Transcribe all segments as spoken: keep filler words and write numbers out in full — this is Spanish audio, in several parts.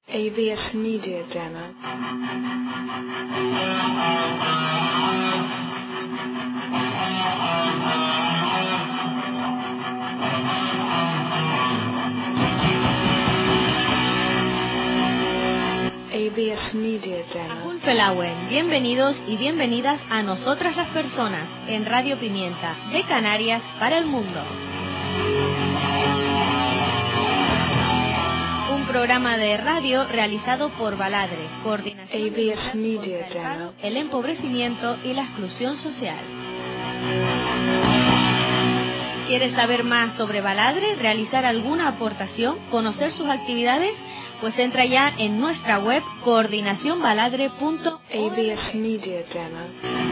A V S Media Demo. A V S Media Demo. Felawen, bienvenidos y bienvenidas a Nosotras las Personas en Radio Pimienta, de Canarias para el mundo. Un programa de radio realizado por Baladre, Coordinación A V S Media contra el Demo. paro, el empobrecimiento y la exclusión social. ¿Quieres saber más sobre Baladre, realizar alguna aportación, conocer sus actividades? Pues entra ya en nuestra web coordinación baladre punto org. A V S Media Demo.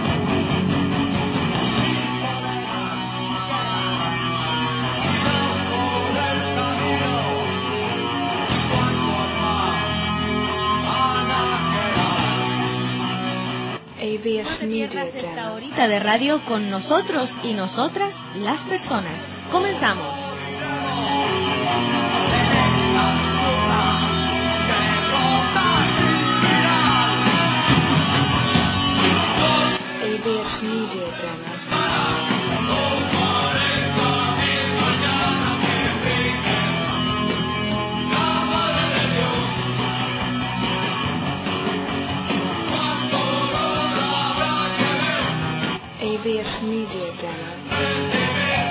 A V S No te Media pierdas esta Demo. horita de radio con nosotros y nosotras, las personas. Comenzamos. A V S Media Demo. A V S Media Demo.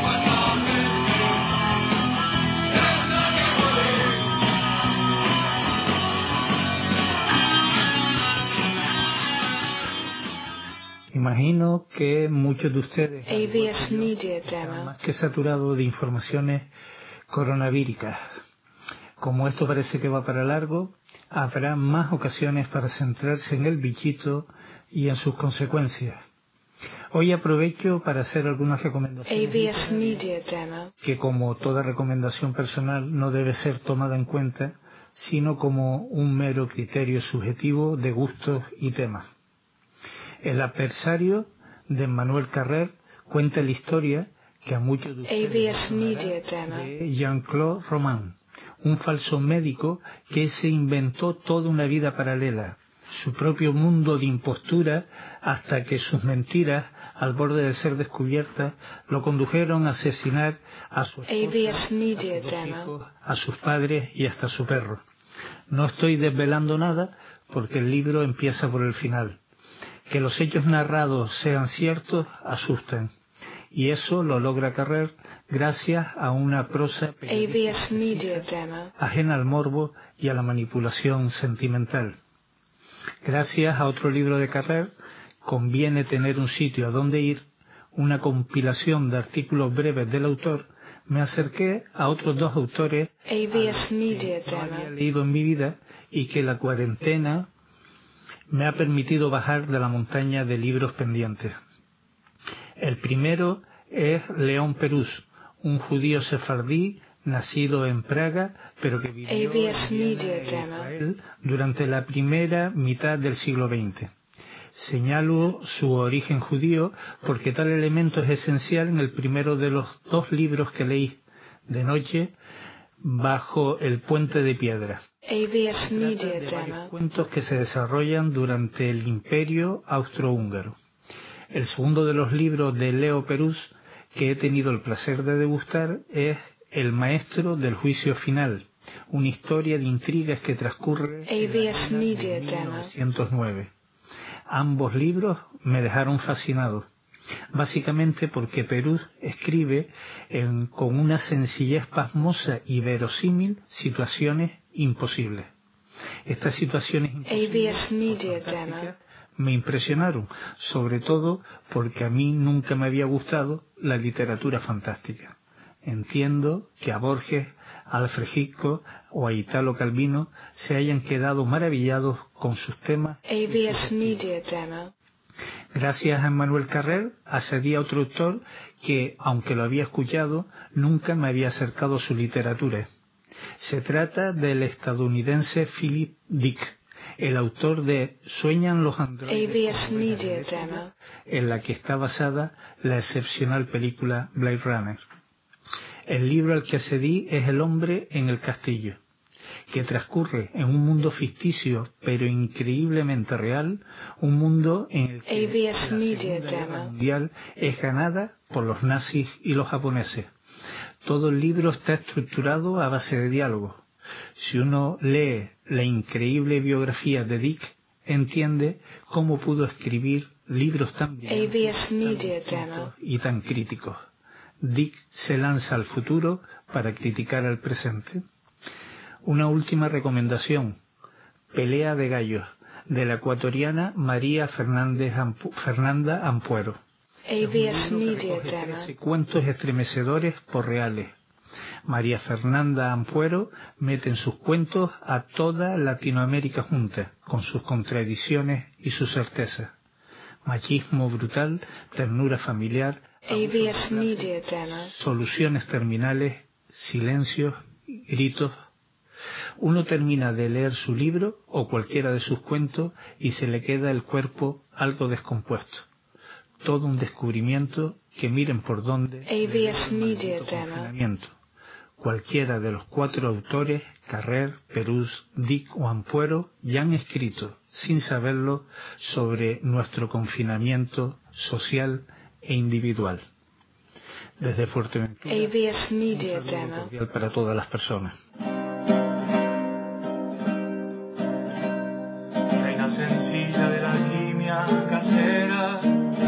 Imagino que muchos de ustedes A V S Media están Demo. más que saturados de informaciones coronavíricas. Como esto parece que va para largo, habrá más ocasiones para centrarse en el bichito y en sus consecuencias. Hoy aprovecho para hacer algunas A recomendaciones V S literarias Media Demo. que, como toda recomendación personal, no debe ser tomada en cuenta, sino como un mero criterio subjetivo de gustos y temas. El adversario de Emmanuel Carrère cuenta la historia que a muchos de A V ustedes S les Media sonará, Demo. de Jean-Claude Roman, un falso médico que se inventó toda una vida paralela, su propio mundo de impostura, hasta que sus mentiras, al borde de ser descubiertas, lo condujeron a asesinar a su A V S esposa, Media a sus dos Demo. hijos, a sus padres y hasta a su perro. No estoy desvelando nada porque el libro empieza por el final. Que los hechos narrados sean ciertos asustan, y eso lo logra Carrère gracias a una prosa A V S Media periodística Demo. ajena al morbo y a la manipulación sentimental. Gracias a otro libro de Carrère, Conviene tener un sitio a donde ir, una compilación de artículos breves del autor, me acerqué a otros dos autores A V S Media que no había Demo. leído en mi vida y que la cuarentena me ha permitido bajar de la montaña de libros pendientes. El primero es León Perús, un judío sefardí nacido en Praga, pero que vivió A V S en Viena Media e Demo. Israel durante la primera mitad del siglo veinte. Señalo su origen judío porque tal elemento es esencial en el primero de los dos libros que leí, De noche, bajo el puente de piedra. A V S Se trata Media de varios Demo. cuentos que se desarrollan durante el Imperio Austrohúngaro. El segundo de los libros de Leo Perús que he tenido el placer de degustar es El maestro del juicio final, una historia de intrigas que transcurre A V S en Media mil Demo. novecientos nueve. Ambos libros me dejaron fascinado, básicamente porque Perús escribe en, con una sencillez pasmosa y verosímil situaciones imposibles. Estas situaciones A V S imposibles Media o fantásticas Demo. me impresionaron, sobre todo porque a mí nunca me había gustado la literatura fantástica. Entiendo que a Borges, a Alfred Hitchcock o a Italo Calvino se hayan quedado maravillados con sus temas. A V S Media Demo. Gracias a Emmanuel Carrère accedí a otro autor que, aunque lo había escuchado, nunca me había acercado a su literatura. Se trata del estadounidense Philip Dick, el autor de Sueñan los androides, A V S con ruedas Media eléctricas, Demo. en la que está basada la excepcional película Blade Runner. El libro al que accedí es El hombre en el castillo, que transcurre en un mundo ficticio pero increíblemente real, un mundo en el que A V S la Media Segunda Guerra Demo. Mundial es ganada por los nazis y los japoneses. Todo el libro está estructurado a base de diálogo. Si uno lee la increíble biografía de Dick, entiende cómo pudo escribir libros tan brillantes, A V S tan Media distintos Demo. y tan críticos. Dick se lanza al futuro para criticar al presente. Una última recomendación: Pelea de gallos, de la ecuatoriana María Fernández Ampu- Fernanda Ampuero. A V S Media Recoge Demo. trece cuentos estremecedores por reales. María Fernanda Ampuero mete en sus cuentos a toda Latinoamérica junta, con sus contradicciones y sus certezas. Machismo brutal, ternura familiar, A V S Media Demo. soluciones terminales, silencios, gritos. Uno termina de leer su libro o cualquiera de sus cuentos y se le queda el cuerpo algo descompuesto. Todo un descubrimiento que miren por dónde. A V S Media maldito Demo. confinamiento. Cualquiera de los cuatro autores, Carrer, Perús, Dick o Ampuero, ya han escrito, sin saberlo, sobre nuestro confinamiento social e individual. Desde Fuerteventura, A V S Media un saludo Demo. cordial para todas las personas. Reina sencilla de la alquimia casera,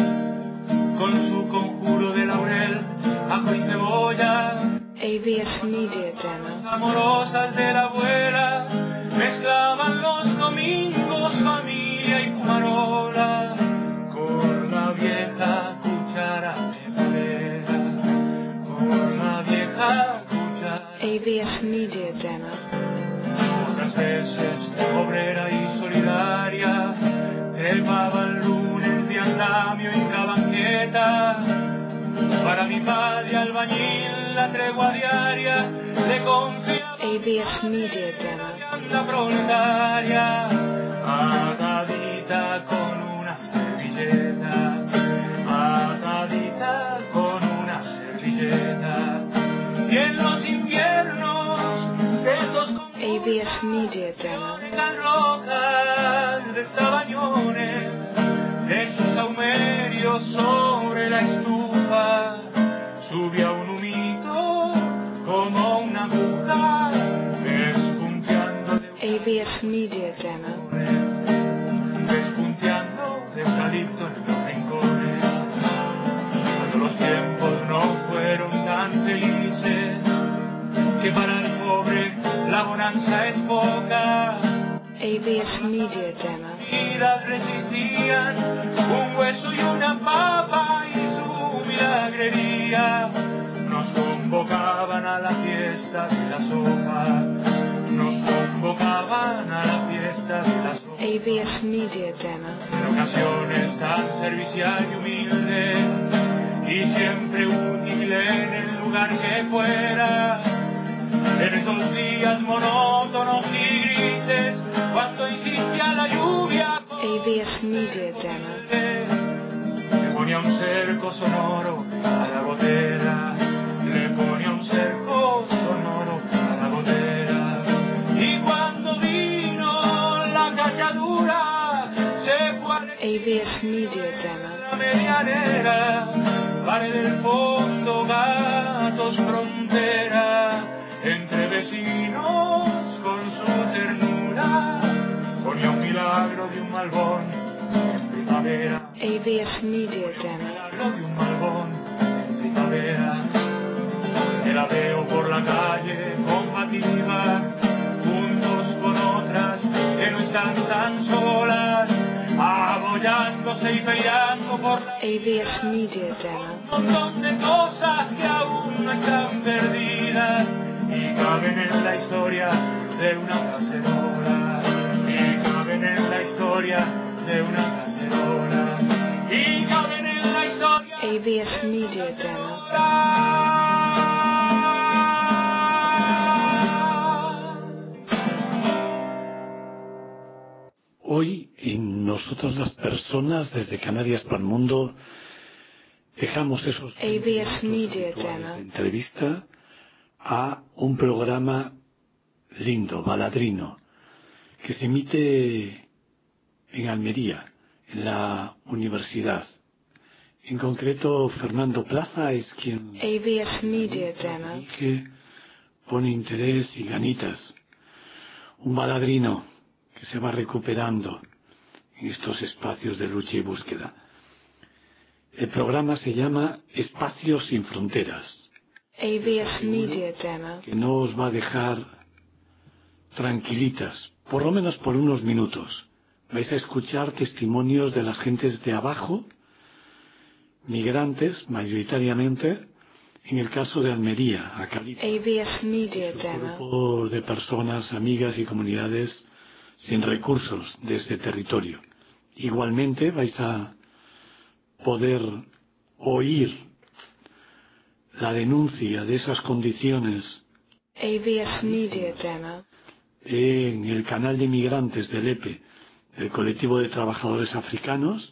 con su conjuro de laurel, ajo y cebolla, A V S Media Demo. amorosas de la abuela, mezclaban los domingos familia y fumarola, con la vieja cuchara de madera, con la vieja cuchara. A V S Media Demo. Otras veces, obrera y solidaria, trepaban lunes de andamio y cabanqueta. Para mi padre albañil, la tregua diaria, le confiaba A V S Media Demo. la proletaria, atadita con una servilleta, atadita con una servilleta. Y en los inviernos de estos A V S Media Demo. tan rocas de sabañones, de sus saumerios sobre la estufa, subía un humito como una aguja, despunteando de A V S Media Demo. despunteando de eucalipto en los rincones. Cuando los tiempos no fueron tan felices, que para el pobre la bonanza es poca, A V S Media Demo. vidas resistían un hueso y una papa y su milagrería. Nos convocaban a la fiesta de la sopa, nos convocaban a la fiesta de la sopa. A V S Media Demo. En ocasiones tan servicial y humilde, y siempre útil en el lugar que fuera. En esos días monótonos y grises, cuando insistía la lluvia, A V S Media Demo. le ponía un cerco sonoro a la gotera, le ponía un cerco sonoro a la gotera. Y cuando vino la cachadura, se fue a A V S Media Demo. la medianera, pared del fondo, gatos frontera, entre vecinos con su ternura, ponía un milagro de un malbón en primavera, A V S Media Demo. milagro de un malbón en primavera. Te la veo por la calle combativa, juntos con otras que no están tan solas, abollándose y peleando por la A V S Media Demo. un montón de cosas que aún no están perdidas y caben en la historia de una cacerola, y caben en la historia de una cacerola, y caben en la historia A V S Media Demo. Hoy, en nosotros las personas, desde Canarias para el mundo, dejamos esos A V S minutos Media habituales Demo. de entrevista a un programa lindo, baladrino, que se emite en Almería, en la universidad. En concreto, Fernando Plaza es quien A V S Media Demo. dirige, pone interés y ganitas. Un baladrino que se va recuperando en estos espacios de lucha y búsqueda. El programa se llama Espacios sin Fronteras, A V S Media Demo. que no os va a dejar tranquilitas, por lo menos por unos minutos. Vais a escuchar testimonios de las gentes de abajo, migrantes mayoritariamente, en el caso de Almería, Acalita, A V S Media un Demo. grupo de personas, amigas y comunidades sin recursos de este territorio. Igualmente vais a poder oír la denuncia de esas condiciones A V S Media Demo. en el canal de migrantes del E P E, el colectivo de trabajadores africanos,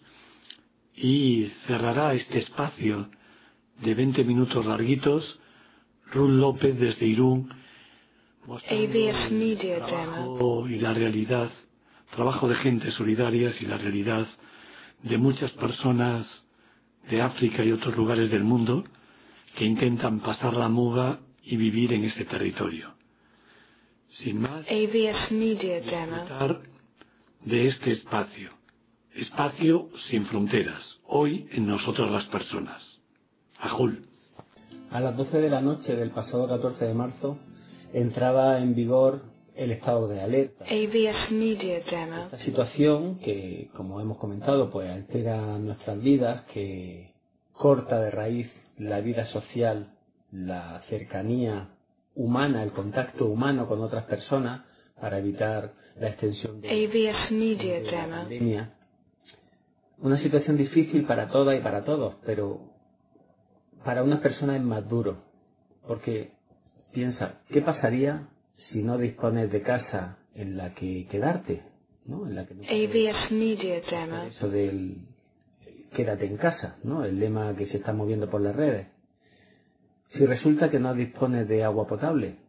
y cerrará este espacio de veinte minutos larguitos Ruth López desde Irún, mostrando A V S Media el Demo. trabajo y la realidad, trabajo de gentes solidarias y la realidad de muchas personas de África y otros lugares del mundo que intentan pasar la muga y vivir en ese territorio. Sin más, A V S Media Demo. disfrutar de este espacio, espacio sin fronteras, hoy en nosotros las personas. Ajul. A las doce de la noche del pasado catorce de marzo entraba en vigor el estado de alerta. A V S Media Demo. Esta situación que, como hemos comentado, pues altera nuestras vidas, que corta de raíz la vida social, la cercanía humana, el contacto humano con otras personas para evitar la extensión de, A V S Media de la Demo. pandemia. Una situación difícil para todas y para todos, pero para unas personas es más duro, porque piensa, ¿qué pasaría si no dispones de casa en la que quedarte? ¿No? En la que no A V S Media hacer Demo. eso del quédate en casa, ¿no? El lema que se está moviendo por las redes. Si resulta que no dispones de agua potable,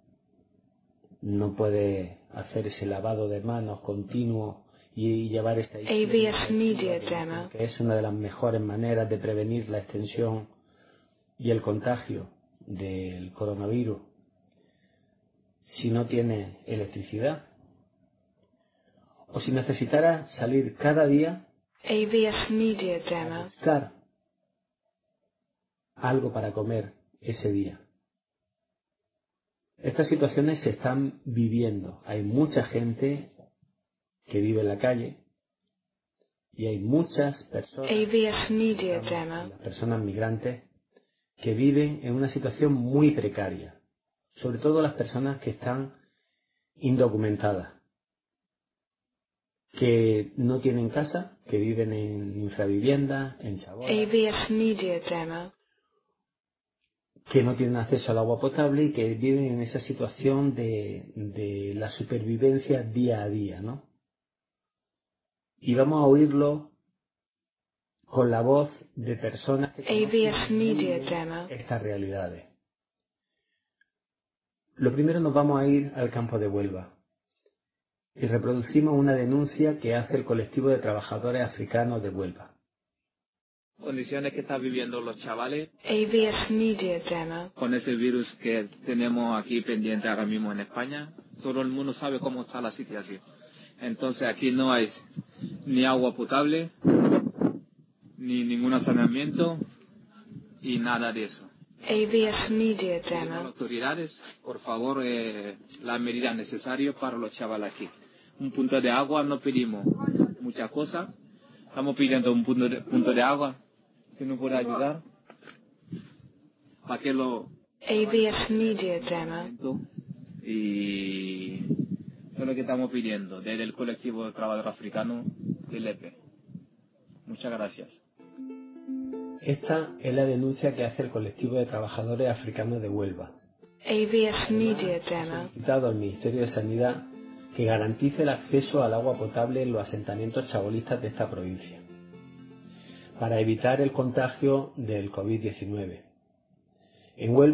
no puedes hacer ese lavado de manos continuo y llevar esta A V S Media Demo. que es una de las mejores maneras de prevenir la extensión y el contagio del coronavirus. Si no tienes electricidad, o si necesitaras salir cada día A V S Media a Demo. buscar algo para comer ese día. Estas situaciones se están viviendo. Hay mucha gente que vive en la calle y hay muchas personas, A V S Media Demo. las personas migrantes, que viven en una situación muy precaria, sobre todo las personas que están indocumentadas, que no tienen casa, que viven en infraviviendas, en A chabolas, V S Media Demo. que no tienen acceso al agua potable y que viven en esa situación de, de la supervivencia día a día, ¿no? Y vamos a oírlo con la voz de personas que A V S conocen Media bien Demo. estas realidades. Lo primero, nos vamos a ir al campo de Huelva y reproducimos una denuncia que hace el colectivo de trabajadores africanos de Huelva. Condiciones que están viviendo los chavales A V S Media Demo. con ese virus que tenemos aquí pendiente ahora mismo en España. Todo el mundo sabe cómo está la situación. Entonces aquí no hay ni agua potable, ni ningún saneamiento y nada de eso. A V S Media Las Demo. autoridades, por favor, eh, las medidas necesarias para los chavales aquí. Un punto de agua, no pedimos muchas cosas. Estamos pidiendo un punto de, punto de agua. Si nos puede ayudar, para que lo... A V S Media Demo. Y eso es lo que estamos pidiendo desde el colectivo de trabajadores africanos del E P E. Muchas gracias. Esta es la denuncia que hace el colectivo de trabajadores africanos de Huelva. A V S Media Ha Demo. solicitado al Ministerio de Sanidad que garantice el acceso al agua potable en los asentamientos chabolistas de esta provincia, para evitar el contagio del COVID diecinueve. En Huelva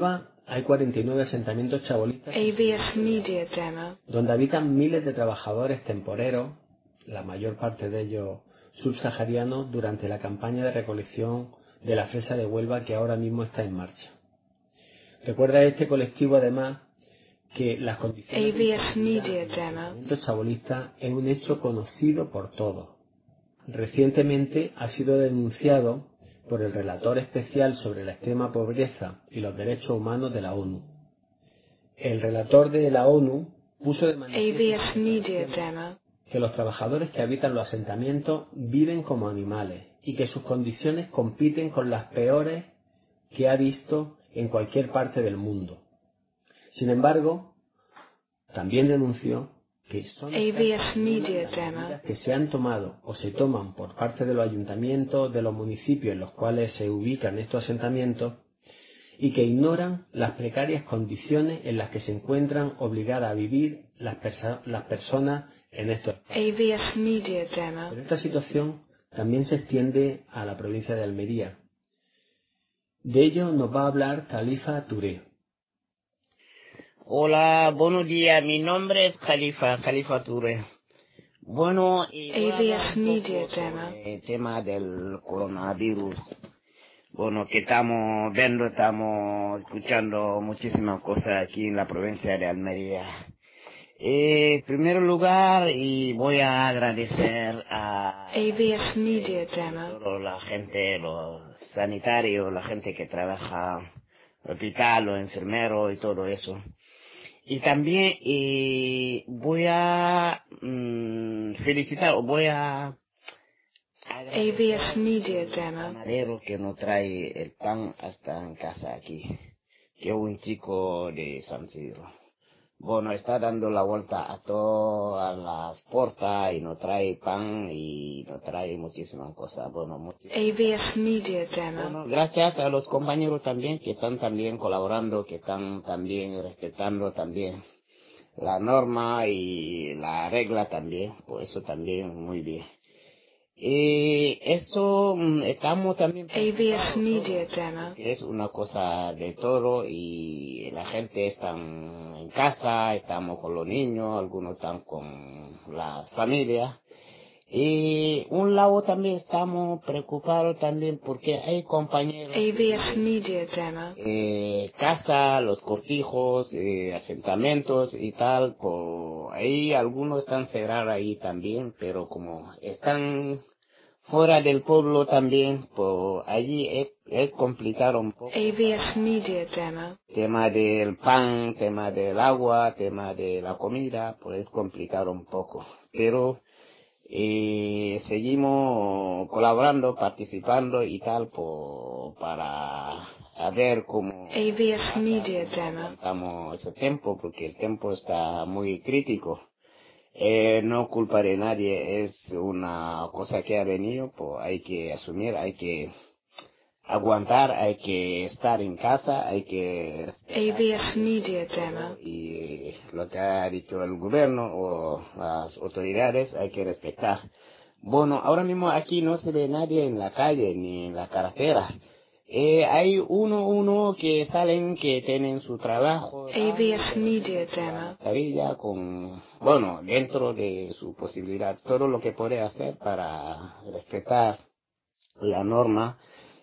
hay cuarenta y nueve asentamientos chabolistas A V S Media Demo. donde habitan miles de trabajadores temporeros, la mayor parte de ellos subsaharianos, durante la campaña de recolección de la fresa de Huelva que ahora mismo está en marcha. Recuerda este colectivo además que las condiciones A V S Media Demo. de los chabolistas es un hecho conocido por todos. Recientemente ha sido denunciado por el relator especial sobre la extrema pobreza y los derechos humanos de la ONU. El relator de la ONU puso de A V S manifiesto Media Demo. que los trabajadores que habitan los asentamientos viven como animales y que sus condiciones compiten con las peores que ha visto en cualquier parte del mundo. Sin embargo, también denunció que son A V S Media las Demo. medidas que se han tomado o se toman por parte de los ayuntamientos de los municipios en los cuales se ubican estos asentamientos y que ignoran las precarias condiciones en las que se encuentran obligadas a vivir las, perso- las personas en estos A V S Media Demo. Pero esta situación también se extiende a la provincia de Almería. De ello nos va a hablar Khalifa Touré. Hola, buenos días. Mi nombre es Khalifa, Khalifa Touré. Bueno, y voy a A V S hablar un Media poco Demo. sobre el tema del coronavirus. Bueno, que estamos viendo, estamos escuchando muchísimas cosas aquí en la provincia de Almería. Eh, en primer lugar, y voy a agradecer a A V S Media Demo. toda la gente, los sanitarios, la gente que trabaja en el hospital, los enfermeros y todo eso. Y también eh, voy a mm, felicitar, o voy a A V S Media al Demo. panadero que nos trae el pan hasta en casa aquí, que es un chico de San Isidro. Bueno, está dando la vuelta a todas las puertas y nos trae pan y nos trae muchísimas cosas. Bueno, muchísimas. A V S Media Demo. Bueno, gracias a los compañeros también que están también colaborando, que están también respetando también la norma y la regla también, por eso también muy bien. Y eso mm, estamos también A V S Media preocupados, Demo. que es una cosa de todo y la gente está en casa, estamos con los niños, algunos están con las familias. Y un lado también estamos preocupados también porque hay compañeros A V S Media Demo. eh, casa, los cortijos, eh, asentamientos y tal, pues ahí algunos están cerrados ahí también, pero como están fuera del pueblo también, pues allí es, es complicado un poco. A V S Media Demo. Tema del pan, tema del agua, tema de la comida, pues es complicado un poco. Pero y seguimos colaborando, participando y tal, por, para a ver cómo A V S Media Demo. aguantamos ese tiempo, porque el tiempo está muy crítico. Eh, no culpa de nadie, es una cosa que ha venido, pues hay que asumir, hay que aguantar, hay que estar en casa, hay que A V S Media Demo. y lo que ha dicho el gobierno o las autoridades hay que respetar. Bueno, ahora mismo aquí no se ve nadie en la calle ni en la carretera. Eh, hay uno, uno que salen que tienen su trabajo. A V S Media Demo. Mascarilla con, bueno, dentro de su posibilidad, todo lo que puede hacer para respetar la norma.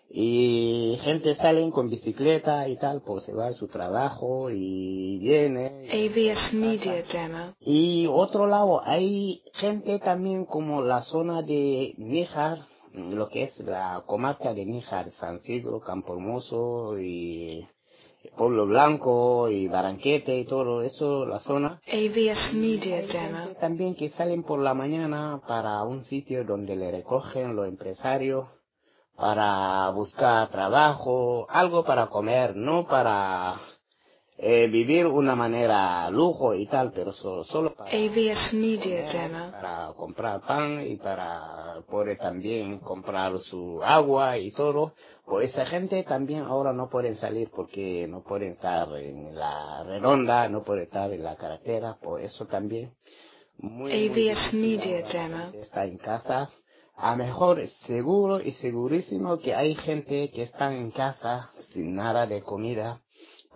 Y gente salen con bicicleta y tal, pues se va a su trabajo y viene. A V S Media Demo. Y otro lado, hay gente también como la zona de Níjar, lo que es la comarca de Níjar, San Isidro, Campo Hermoso y Pueblo Blanco y Barranquete y todo eso, la zona. A V S Media Hay Demo. gente también que salen por la mañana para un sitio donde le recogen los empresarios para buscar trabajo, algo para comer, no para eh, vivir una manera lujo y tal, pero so, solo para, A V S Media Demo. para comprar pan y para poder también comprar su agua y todo. Pues esa gente también ahora no pueden salir porque no pueden estar en la redonda, no pueden estar en la carretera, por eso también muy, A muy V S difícil Media ahora Demo. la gente está en casa. A mejor seguro y segurísimo que hay gente que está en casa sin nada de comida,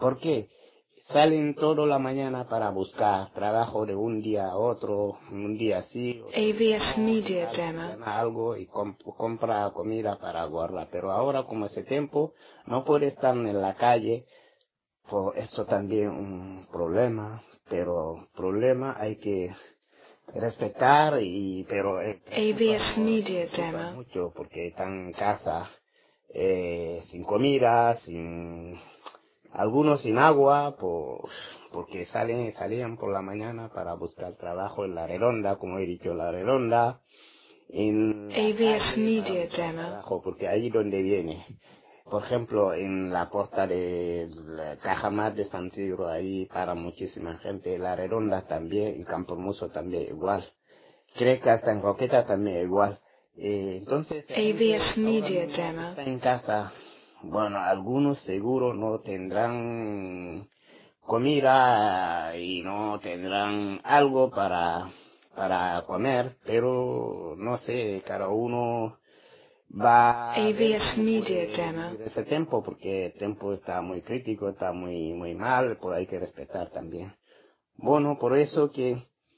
¿Por qué? Salen toda la mañana para buscar trabajo de un día a otro, un día así. A V S Media Demo. Gana algo y comp compra comida para guardar. Pero ahora, como ese tiempo, no puede estar en la calle. Pues esto también un problema. Pero problema hay que respetar y pero eh, A V S Media Demo. mucho porque están en casa eh, sin comida, sin algunos sin agua, pues porque salen salían por la mañana para buscar trabajo en la redonda, como he dicho, la redonda, en A V S Media Demo. trabajo, porque ahí donde viene. Por ejemplo, en la puerta de la Cajamar de San Isidro, ahí para muchísima gente, la redonda también, y Campomuso también igual. Creo que hasta en Roqueta también igual. Eh, entonces, A V S Media está Demo. en casa. Bueno, algunos seguro no tendrán comida y no tendrán algo para, para comer, pero no sé, cada uno va A V S Media de Demo. ese tiempo, porque el tiempo está muy crítico, está muy, muy mal, pues hay que respetar también. Bueno, por eso que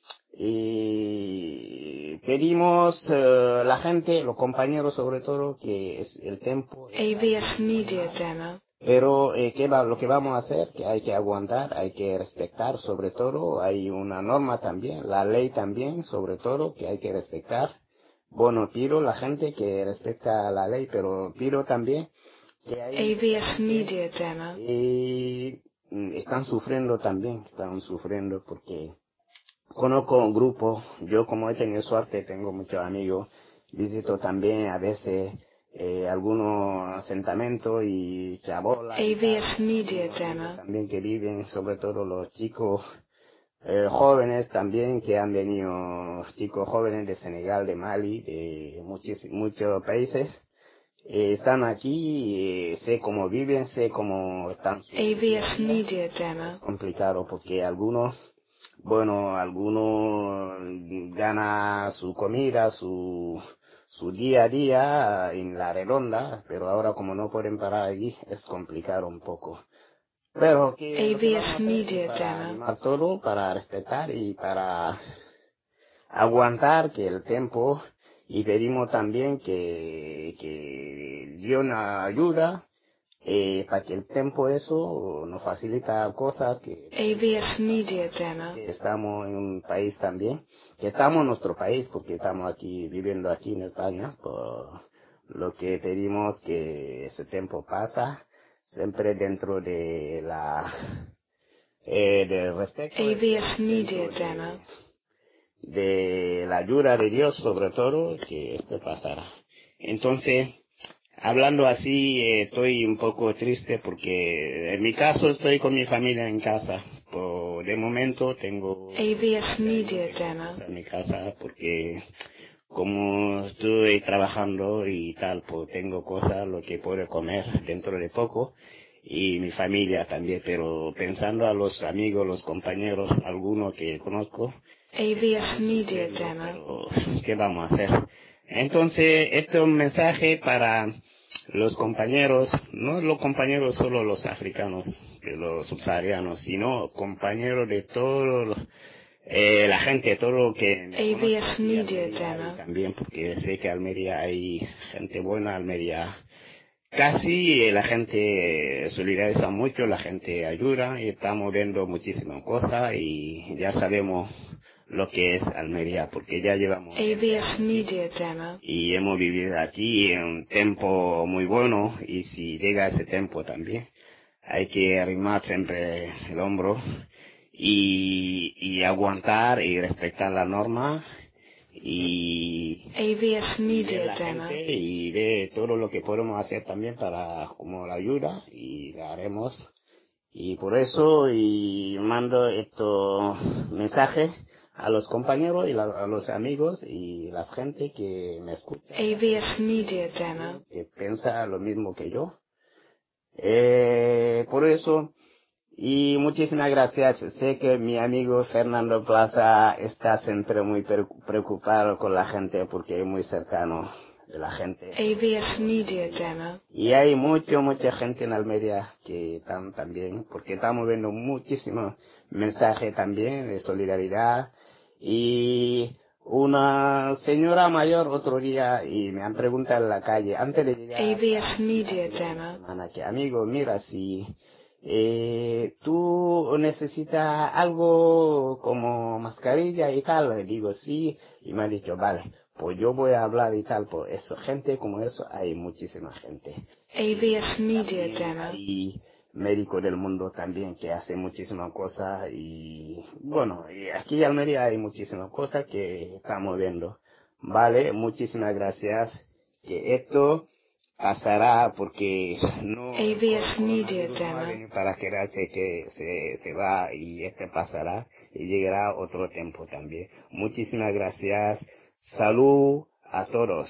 y pedimos uh, la gente, los compañeros sobre todo, que es el tiempo. A V S Media Demo. Pero eh, ¿qué va, lo que vamos a hacer, que hay que aguantar, hay que respetar sobre todo, hay una norma también, la ley también sobre todo, que hay que respetar. Bueno, pido a la gente que respeta la ley, pero pido también que hay... A V S Media Demo. Y están sufriendo también, están sufriendo porque... Conozco un grupo, yo como he tenido suerte, tengo muchos amigos, visito también a veces eh, algunos asentamientos y chabolas. A V S Media Demo. También que viven, sobre todo los chicos eh, jóvenes también, que han venido, chicos jóvenes de Senegal, de Mali, de muchos, muchos países. Eh, están aquí, eh, sé cómo viven, sé cómo están. A V S Media Demo. Es complicado porque algunos... Bueno, algunos gana su comida, su, su día a día en la redonda, pero ahora como no pueden parar allí, es complicado un poco. Pero que A V S Media para Demo. animar todo, para respetar y para aguantar que el tiempo, y pedimos también que, que dio una ayuda. Eh, para que el tiempo eso nos facilita cosas que A V S Media Demo. que estamos en un país también, que estamos en nuestro país porque estamos aquí viviendo aquí en España, por lo que pedimos que ese tiempo pasa siempre dentro de la eh, del respeto, A V S Media dentro Demo. de, de la ayuda de Dios sobre todo, que esto pasará. Entonces, hablando así, eh, estoy un poco triste porque en mi caso estoy con mi familia en casa. Por, de momento tengo A V S Media Demo. en mi casa porque como estoy trabajando y tal, pues tengo cosas lo que puedo comer dentro de poco y mi familia también, pero pensando a los amigos, los compañeros, algunos que conozco. A V S Media Demo. Pero, ¿qué vamos a hacer? Entonces, este es un mensaje para los compañeros, no los compañeros solo los africanos, los subsaharianos, sino compañeros de todos eh, la gente, todo lo que... A V S Media Demo. También porque sé que Almería hay gente buena, Almería casi eh, la gente solidariza mucho, la gente ayuda y estamos viendo muchísimas cosas y ya sabemos lo que es Almería, porque ya llevamos... A V S Media Demo. Y hemos vivido aquí en un tiempo muy bueno, y si llega ese tiempo también, hay que arrimar siempre el hombro y, y aguantar y respetar la norma y... A V S Media la Demo. gente y de todo lo que podemos hacer también para como la ayuda y la haremos. Y por eso y mando estos mensajes a los compañeros y la, a los amigos y la gente que me escucha, A V S Media Demo. que piensa lo mismo que yo. Eh, por eso, y muchísimas gracias. Sé que mi amigo Fernando Plaza está siempre muy preocupado con la gente porque es muy cercano. de la gente. A V S Media Demo. Y hay mucho, mucha gente en Almería que están también, porque estamos viendo muchísimos mensajes también de solidaridad. Y una señora mayor otro día, y me han preguntado en la calle, antes de llegar A V S Media Demo. semana, que amigo, mira, si eh, tú necesitas algo como mascarilla y tal, le digo sí, y me ha dicho, vale, pues yo voy a hablar y tal, por eso, gente como eso, hay muchísima gente. A V S Media También Demo. hay médicos del mundo también que hacen muchísimas cosas y bueno, y aquí en Almería hay muchísimas cosas que estamos viendo. Vale, muchísimas gracias, que esto pasará porque no, A V S el Media coronavirus no va a Demo. venir para quedarse, que se, se va y este pasará y llegará otro tiempo también. Muchísimas gracias, salud a todos.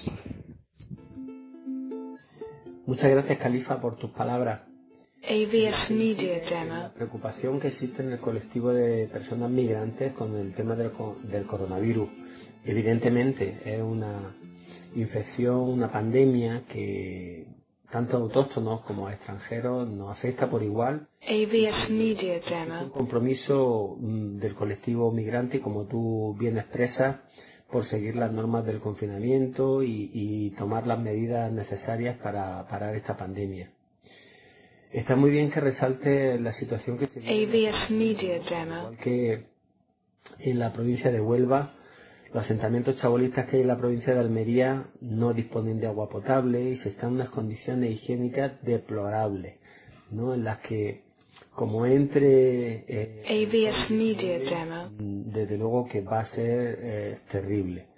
Muchas gracias, Califa, por tus palabras. A V S Media La Demo. preocupación que existe en el colectivo de personas migrantes con el tema del, co- del coronavirus. Evidentemente es una infección, una pandemia que tanto a autóctonos como a extranjeros nos afecta por igual. A V S Media Es un Demo. compromiso mm, del colectivo migrante, como tú bien expresas, por seguir las normas del confinamiento y, y tomar las medidas necesarias para parar esta pandemia. Está muy bien que resalte la situación que se vive A V S Media Demo. igual que en la provincia de Huelva. Los asentamientos chabolistas que hay en la provincia de Almería no disponen de agua potable y se están en unas condiciones higiénicas deplorables, ¿no? En las que, como entre eh, A V S Media Demo. desde luego que va a ser eh, terrible.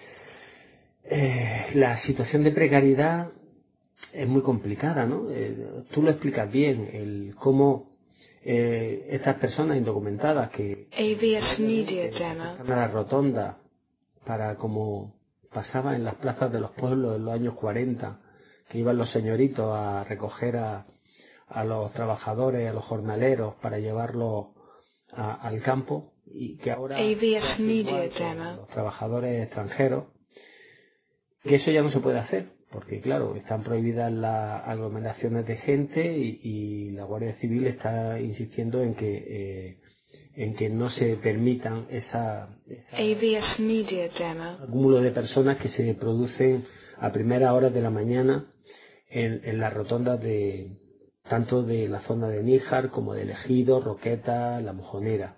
Eh, la situación de precariedad es muy complicada, ¿no? Eh, tú lo explicas bien, el cómo eh, estas personas indocumentadas que A V S Media están Demo. a la rotonda para, como pasaba en las plazas de los pueblos en los años cuarenta, que iban los señoritos a recoger a, a los trabajadores, a los jornaleros para llevarlos a- al campo, y que ahora A V S se hace Media igual con Demo. los trabajadores extranjeros, que eso ya no se puede hacer, porque claro, están prohibidas las aglomeraciones de gente y, y la Guardia Civil está insistiendo en que eh, en que no se permitan esa, esa A V S Media Demo. acúmulo de personas que se producen a primeras horas de la mañana en, en las rotondas de tanto de la zona de Níjar como de Ejido, Roqueta, La Mojonera.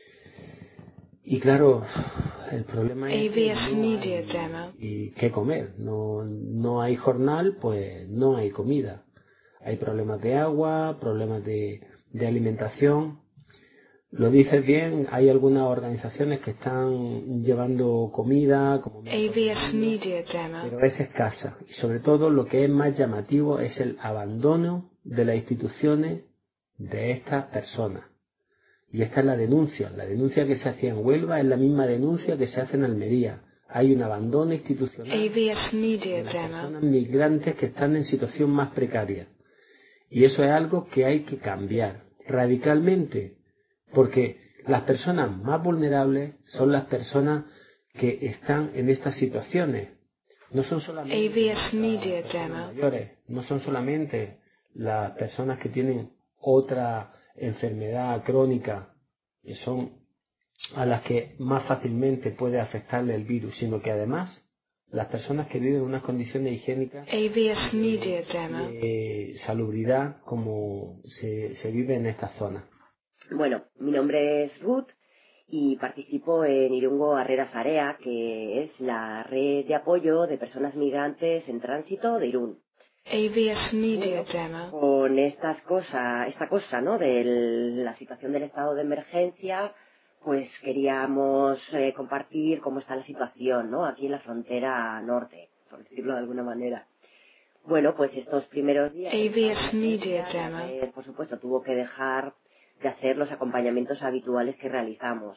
Y claro, el problema es que A V S no Media hay Demo. y qué comer. No, no hay jornal, pues no hay comida. Hay problemas de agua, problemas de, de alimentación. Lo dices bien, hay algunas organizaciones que están llevando comida, como A V S Media Demo. pero es escasa. Y sobre todo lo que es más llamativo es el abandono de las instituciones de estas personas. Y esta es la denuncia. La denuncia que se hacía en Huelva es la misma denuncia que se hace en Almería. Hay un abandono institucional A V S Media de las Demo. personas migrantes que están en situación más precaria. Y eso es algo que hay que cambiar radicalmente, porque las personas más vulnerables son las personas que están en estas situaciones. No son solamente A V S las Media personas Demo. mayores, no son solamente las personas que tienen otra enfermedad crónica, que son a las que más fácilmente puede afectarle el virus, sino que además las personas que viven en unas condiciones higiénicas A V S Media Demo. de salubridad como se, se vive en esta zona. Bueno, mi nombre es Ruth y participo en Irungo Harreras Area, que es la red de apoyo de personas migrantes en tránsito de Irún. A V S Media Demo. Con estas cosas, esta cosa, ¿no? De la situación del estado de emergencia, pues queríamos eh, compartir cómo está la situación, ¿no? Aquí en la frontera norte, por decirlo de alguna manera. Bueno, pues estos primeros días, A V S Media la Demo. red, por supuesto, tuvo que dejar de hacer los acompañamientos habituales que realizamos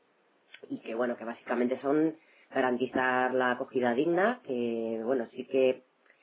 y que, bueno, que básicamente son garantizar la acogida digna, que, bueno, sí que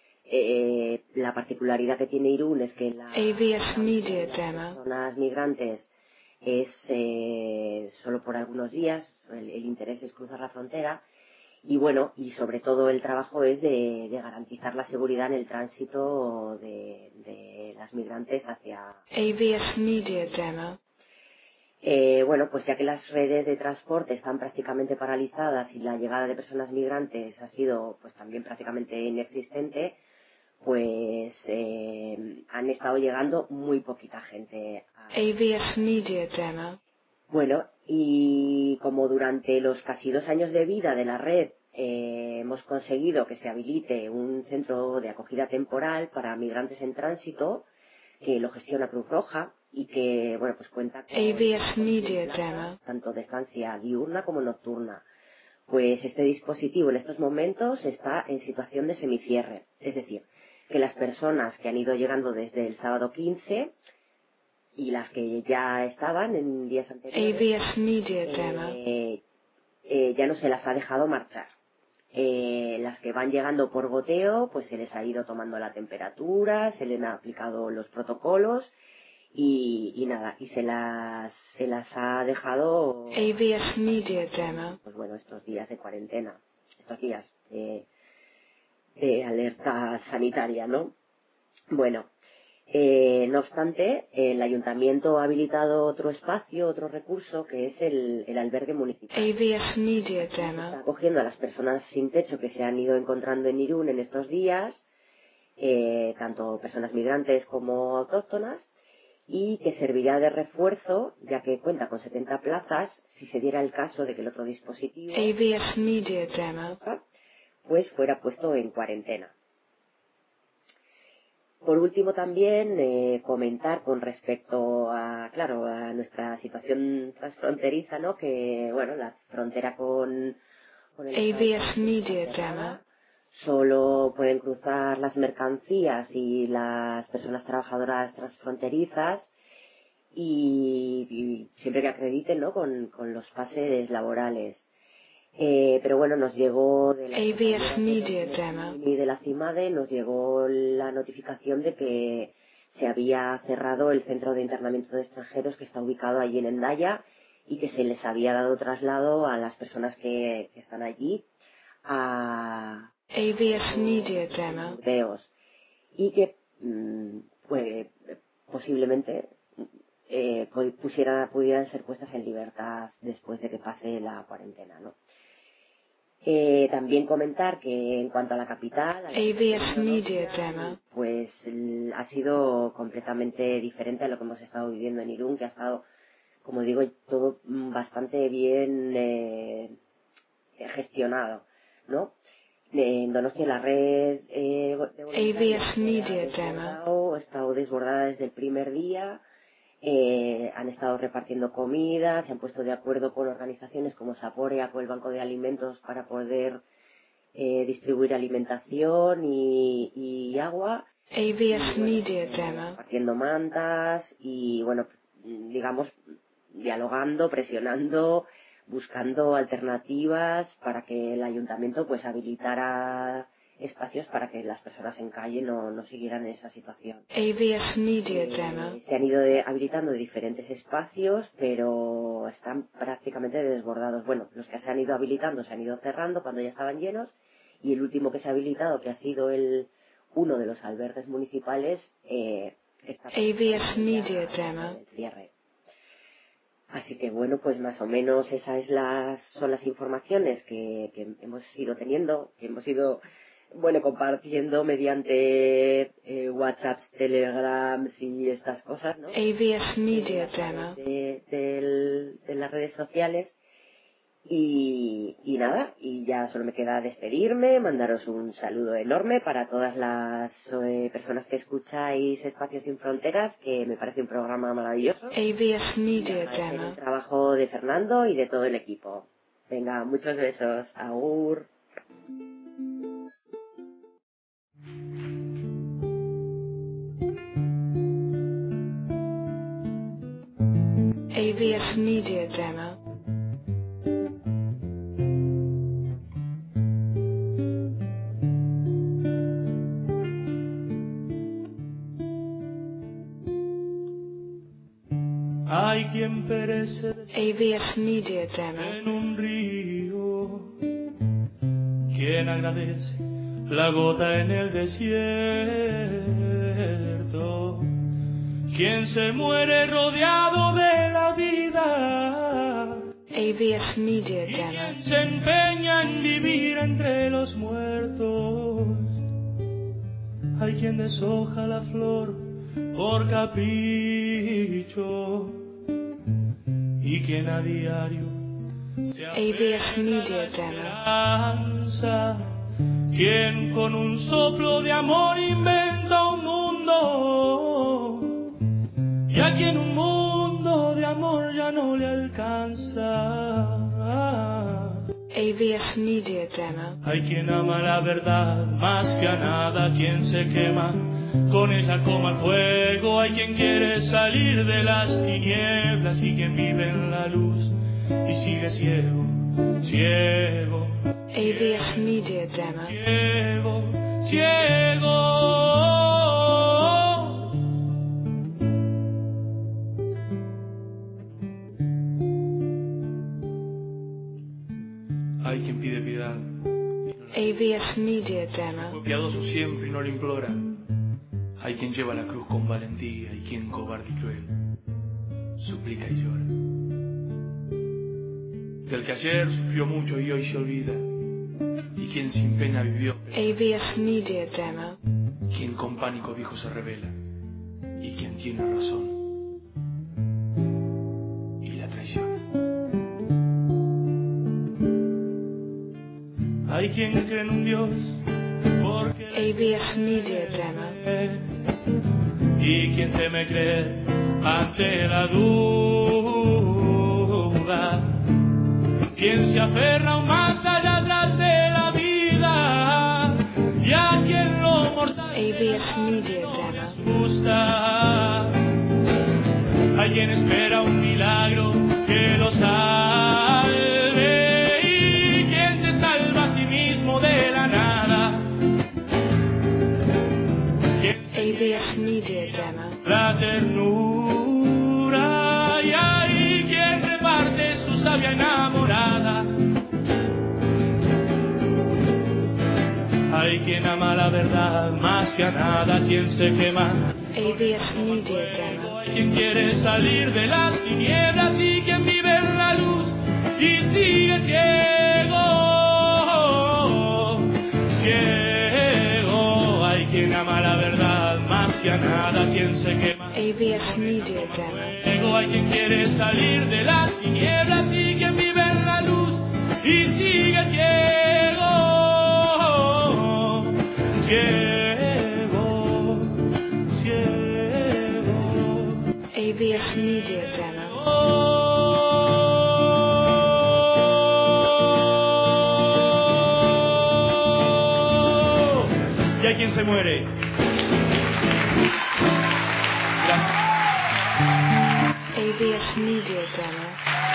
eh, la particularidad que tiene Irún es que la A V S Media las Demo. personas migrantes es eh, solo por algunos días, el, el interés es cruzar la frontera, Y bueno, y sobre todo el trabajo es de, de garantizar la seguridad en el tránsito de, de las migrantes hacia... A V S Media Demo. Eh, bueno, pues ya que las redes de transporte están prácticamente paralizadas y la llegada de personas migrantes ha sido pues también prácticamente inexistente, pues eh, han estado llegando muy poquita gente a... A V S Media Demo. Bueno, y como durante los casi dos años de vida de la red eh, hemos conseguido que se habilite un centro de acogida temporal para migrantes en tránsito, que lo gestiona Cruz Roja y que, bueno, pues cuenta con, A V S con Media plazas, Demo. tanto de estancia diurna como nocturna. Pues este dispositivo en estos momentos está en situación de semicierre, es decir, que las personas que han ido llegando desde el sábado quince y las que ya estaban en días A anteriores, V S Media Demo. eh, eh, ya no se las ha dejado marchar. Eh, las que van llegando por goteo, pues se les ha ido tomando la temperatura, se les ha aplicado los protocolos y, y nada, y se las, se las ha dejado... A V S Media Demo. Pues bueno, estos días de cuarentena, estos días de, de alerta sanitaria, ¿no? Bueno, eh, no obstante, el ayuntamiento ha habilitado otro espacio, otro recurso, que es el, el albergue municipal. A V S Media Está Demo. acogiendo a las personas sin techo que se han ido encontrando en Irún en estos días, eh, tanto personas migrantes como autóctonas, y que servirá de refuerzo, ya que cuenta con setenta plazas, si se diera el caso de que el otro dispositivo A V S Media Demo. pues fuera puesto en cuarentena. Por último, también eh, comentar con respecto a, claro, a nuestra situación transfronteriza, ¿no? Que, bueno, la frontera con, con el A V S Estado Media está cerrada. Demo. Solo pueden cruzar las mercancías y las personas trabajadoras transfronterizas y, y siempre que acrediten, ¿no? Con, con los pases laborales. Eh, pero bueno, nos llegó de la A V S Media Demo. y de la CIMADE nos llegó la notificación de que se había cerrado el centro de internamiento de extranjeros que está ubicado allí en Hendaya y que se les había dado traslado a las personas que, que están allí a A V S Media Demo. Burdeos y que mm, pues, posiblemente eh, pusiera, pudieran ser puestas en libertad después de que pase la cuarentena, ¿no? Eh, también comentar que en cuanto a la capital, A V S Media Demo. pues l- ha sido completamente diferente a lo que hemos estado viviendo en Irún, que ha estado, como digo, todo mm, bastante bien eh, gestionado, ¿no? En Donostia la red eh, de A V S Media voluntarios Demo. ha estado desbordada desde el primer día. Eh, han estado repartiendo comida, se han puesto de acuerdo con organizaciones como Saporea, con el Banco de Alimentos, para poder eh, distribuir alimentación y, y agua. A V S Y, bueno, Media eh, Demo. repartiendo mantas y, bueno, digamos, dialogando, presionando, buscando alternativas para que el ayuntamiento pues habilitara espacios para que las personas en calle no, no siguieran en esa situación. A V S Media Eh, Demo. se han ido de- habilitando diferentes espacios, pero están prácticamente desbordados. Bueno, los que se han ido habilitando se han ido cerrando cuando ya estaban llenos y el último que se ha habilitado, que ha sido el uno de los albergues municipales, eh, está A V S Media ya Demo. en el cierre. Así que bueno, pues más o menos esas es las, son las informaciones que, que hemos ido teniendo, que hemos ido, bueno, compartiendo mediante eh, WhatsApps, Telegrams y estas cosas, ¿no? A V S Media A través Demo. de, del- de las redes sociales. Y, y nada, y ya solo me queda despedirme, mandaros un saludo enorme para todas las eh, personas que escucháis Espacios Sin Fronteras, que me parece un programa maravilloso. A V S Y Media agradecer Demo. el trabajo de Fernando y de todo el equipo. Venga, muchos besos. Agur. A V S Media Demo. Hay quien perece A V S Media Demo. en un río, quien agradece la gota en el desierto, quien se muere rodeado de la vida, A V S Media y Demo. quien se empeña en vivir entre los muertos. Hay quien deshoja la flor por capricho y quien a diario se A V S Media Demo. esperanza, quien con un soplo de amor inventa un mundo y a quien un mundo de amor ya no le alcanza. A V S Media Demo. Hay quien ama la verdad más que a nada, quien se quema con ella como al fuego. Hay quien quiere salir de las tinieblas y quien vive en la luz y sigue ciego, ciego, A V S Media Demo. ciego, ciego. Hay quien pide piedad, A V S Media Demo. fue piadoso siempre y no lo implora. Hay quien lleva la cruz con valentía y quien cobarde y cruel suplica y llora. Del que ayer sufrió mucho y hoy se olvida, y quien sin pena vivió, A V S Media Demo. quien con pánico viejo se revela, y quien tiene razón y la traiciona. Hay quien cree en un Dios porque A V S Media Demo. y quien teme creer ante la duda, quien se aferra aún más allá atrás de la vida y a quien lo mortal A V S Media Demo. asusta. Hay quien espera un milagro que lo salve y quien se salva a sí mismo de la nada. A V S Media Demo. La ternura y hay quien reparte su sabia enamorada. Hay quien ama la verdad más que a nada, quien se quema. A V S Media Demo. Hay quien quiere salir de las tinieblas y quien vive en la luz y sigue ciego, ciego. Hay quien ama la verdad más que a nada, quien se quema. A V S Media Demo. Luego hay quien quiere salir de las tinieblas y quien vive en la luz y sigue ciego, ciego, ciego. A V S Media Demo. Y hay quien se muere. Gracias. A V S Media Demo.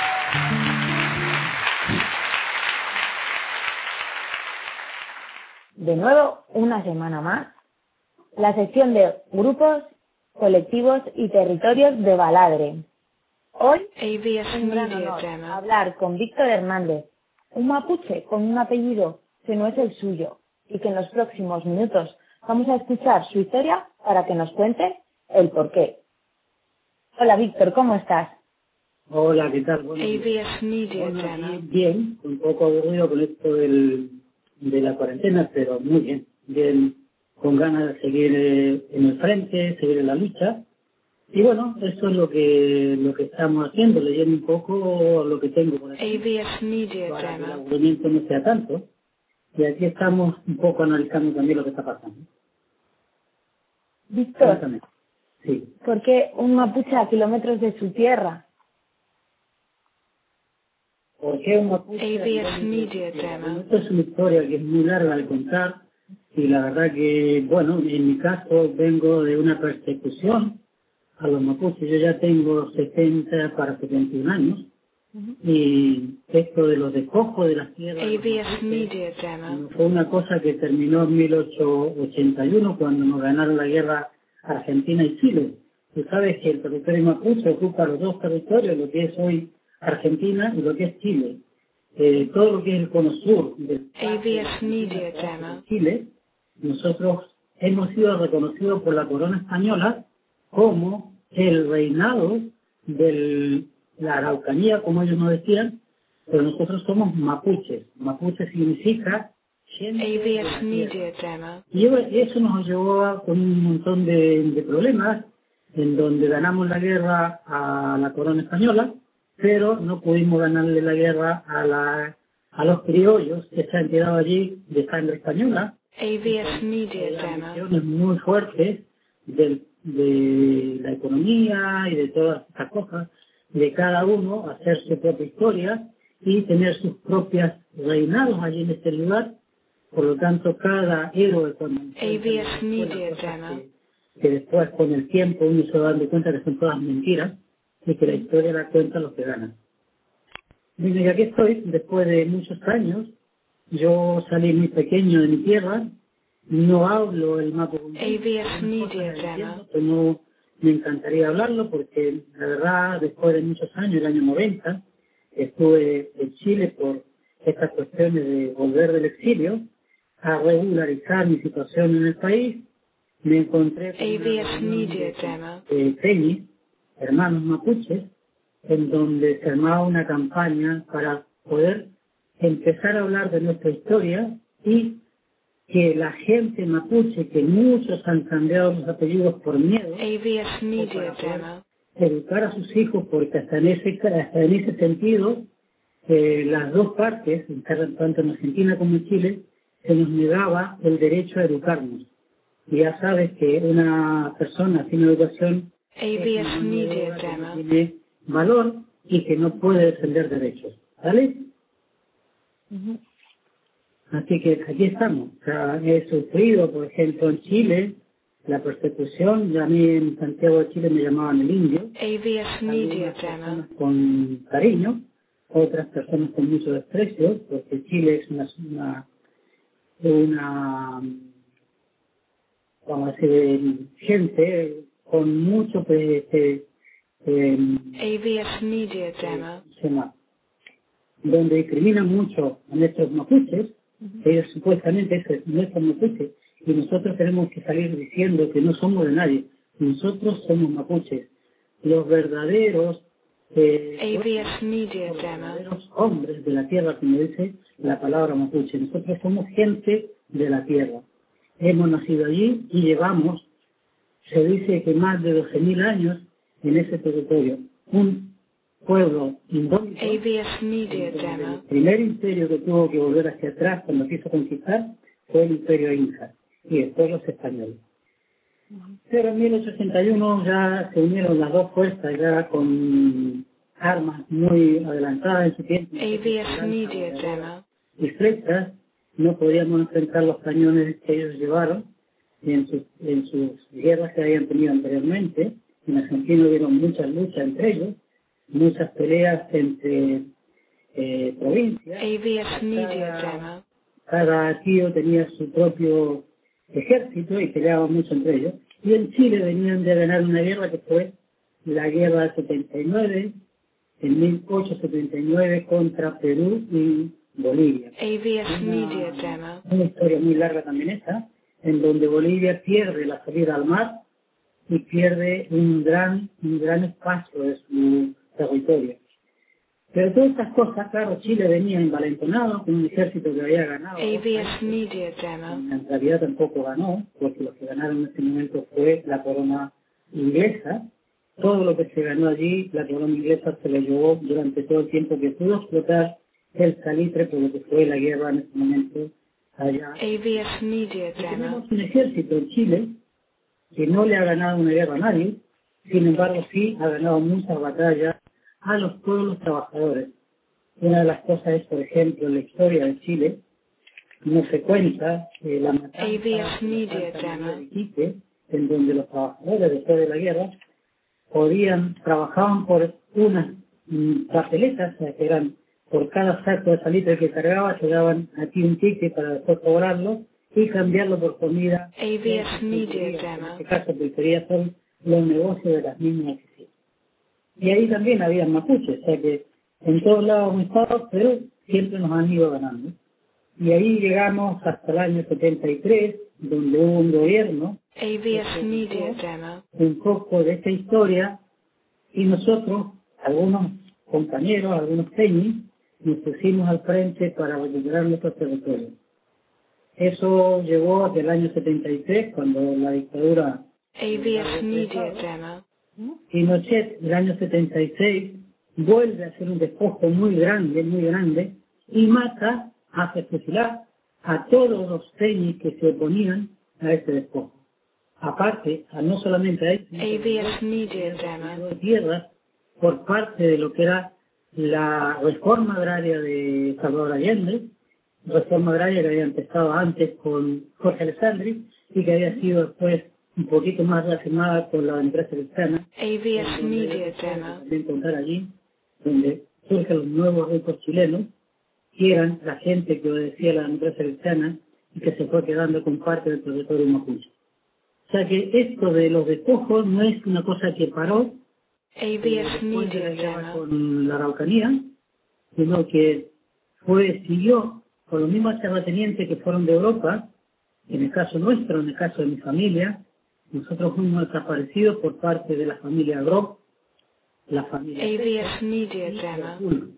De nuevo, una semana más, la sección de grupos, colectivos y territorios de Baladre. Hoy, A V S un gran Media honor Demo. hablar con Víctor Hernández, un mapuche con un apellido que no es el suyo y que en los próximos minutos vamos a escuchar su historia para que nos cuente el porqué. Hola Víctor, ¿cómo estás? Hola, ¿qué tal? Bueno, A V S Media bueno, Demo. bien, un poco aburrido con esto del, de la cuarentena, pero muy bien, bien, con ganas de seguir eh, en el frente, seguir en la lucha. Y bueno, eso es lo que lo que estamos haciendo, leyendo un poco lo que tengo por A aquí, V S Media para que el Demo. aburrimiento no sea tanto. Y aquí estamos un poco analizando también lo que está pasando. Víctor, Cuéntame. Sí. ¿por qué un mapuche a kilómetros de su tierra? ¿Por qué un mapuche? A V S Media Demo. Esta es una historia que es muy larga de contar y la verdad que, bueno, en mi caso vengo de una persecución a los mapuches. Yo ya tengo setenta para setenta y un años y esto de los despojos de las tierras A V S Media Demo. fue una cosa que terminó en mil ochocientos ochenta y uno cuando nos ganaron la guerra Argentina y Chile. Tú sabes que el territorio mapuche ocupa los dos territorios, lo que es hoy Argentina y lo que es Chile. eh, todo lo que es el cono sur de A V S Media Demo. Chile, nosotros hemos sido reconocidos por la corona española como el reinado de la Araucanía, como ellos nos decían, pero nosotros somos mapuches. Mapuche significa gente A V S de la tierra. Media Demo. Y eso nos llevó a, con un montón de, de problemas, en donde ganamos la guerra a la corona española, pero no pudimos ganarle la guerra a, la, a los criollos que se han quedado allí de sangre española. A V S Media Demo. Decisiones muy fuertes del, de la economía y de todas estas cosas, de cada uno hacer su propia historia y tener sus propios reinados allí en este lugar. Por lo tanto, cada héroe cuando A V S Media Demo. que, que después con el tiempo uno se va dando cuenta que son todas mentiras y que la historia la cuenta los que ganan. Bien, y aquí estoy, después de muchos años. Yo salí muy pequeño de mi tierra, no hablo el mapudungun. A V S Media Demo. No me encantaría hablarlo porque la verdad, después de muchos años, el año noventa, estuve en Chile por estas cuestiones de volver del exilio a regularizar mi situación en el país. Me encontré con A V S Media Demo. eh, Teñi, hermanos mapuches, en donde se armaba una campaña para poder empezar a hablar de nuestra historia y que la gente mapuche, que muchos han cambiado los apellidos por miedo, A V S Media Demo. educar a sus hijos, porque hasta en ese, hasta en ese sentido, eh, las dos partes, tanto en Argentina como en Chile, se nos negaba el derecho a educarnos. Y ya sabes que una persona sin educación A V S Media Demo. tiene valor y que no puede defender derechos. ¿Vale? Ujú. Así que aquí estamos. O sea, he sufrido, por ejemplo, en Chile, la persecución. Ya a mí en Santiago de Chile me llamaban el indio. A V S Media Demo. Con cariño, otras personas con mucho desprecio, porque Chile es una, una, una vamos a decir, gente con mucho pues, este, eh, A V S Media Demo. se llama, donde discriminan mucho a nuestros mapuches. Ellos supuestamente es nuestro mapuche, y nosotros tenemos que salir diciendo que no somos de nadie. Nosotros somos mapuches, los verdaderos, eh, A V S Media los Demo. verdaderos hombres de la tierra, como dice la palabra mapuche. Nosotros somos gente de la tierra. Hemos nacido allí y llevamos, se dice que más de doce mil años en ese territorio. Un pueblo indómito. A V S Media Demo. El primer imperio que tuvo que volver hacia atrás cuando quiso conquistar fue el imperio inca y después los españoles. Pero en mil ochocientos ochenta y uno ya se unieron las dos fuerzas, ya con armas muy adelantadas en su tiempo. A V S Media Demo. Y flechas, no podíamos enfrentar los cañones que ellos llevaron en sus, en sus guerras que habían tenido anteriormente. En Argentina hubieron muchas luchas entre ellos, muchas peleas entre eh, provincias. A V S Media Demo. Cada tío tenía su propio ejército y peleaban mucho entre ellos. Y en Chile venían de ganar una guerra que fue la guerra del setenta y nueve, en mil ochocientos setenta y nueve contra Perú y Bolivia. A V S Media Demo. Una historia muy larga también esta, en donde Bolivia pierde la salida al mar y pierde un gran, un gran espacio de su territorio. Pero todas estas cosas, claro, Chile venía envalentonado con un ejército que había ganado. A V S Media Demo. En realidad tampoco ganó, porque los que ganaron en este momento fue la corona inglesa. Todo lo que se ganó allí, la corona inglesa se lo llevó durante todo el tiempo que pudo explotar el salitre, por lo que fue la guerra en este momento allá. A V S Media Demo. Tenemos un ejército en Chile que no le ha ganado una guerra a nadie, sin embargo sí ha ganado muchas batallas a los pueblos trabajadores. Una de las cosas es, por ejemplo, en la historia de Chile, no se cuenta eh, la matanza A V S Media Demo. de Iquique, en donde los trabajadores después de la guerra podían, trabajaban por unas mm, papeletas, o sea, que eran por cada saco de salitre que cargaba, se daban aquí un ticket para después cobrarlo y cambiarlo por comida. A V S Media Demo. En este caso, pulpería son los negocios de las mismas oficinas. Y ahí también había mapuches, o sea que en todos lados hemos estado, pero siempre nos han ido ganando. Y ahí llegamos hasta el año setenta y tres, donde hubo un gobierno A V S Media Demo. un poco de esta historia, y nosotros, algunos compañeros, algunos técnicos, nos pusimos al frente para recuperar nuestro territorio. Eso llegó hasta el año setenta y tres, cuando la dictadura A V S Media Demo. Pinochet, el año setenta y seis, vuelve a hacer un despojo muy grande, muy grande, y mata, hace fusilar a todos los técnicos que se oponían a este despojo. Aparte, a no solamente a ellos, A V S Media Demo. tierras por parte de lo que era la reforma agraria de Salvador Allende, reforma agraria que había empezado antes con Jorge Alessandri y que había sido después un poquito más relacionada con la empresa cristiana. A V S Media Demo. De encontrar allí, donde surgen los nuevos ricos chilenos, que eran la gente que obedecía a la empresa cristiana y que se fue quedando con parte del territorio mapuche. O sea que esto de los despojos no es una cosa que paró A V S Media Demo. con la Araucanía, sino que fue, siguió con los mismos terratenientes que fueron de Europa. En el caso nuestro, en el caso de mi familia, nosotros fuimos desaparecidos por parte de la familia Grob, la familia A V S Media Demo.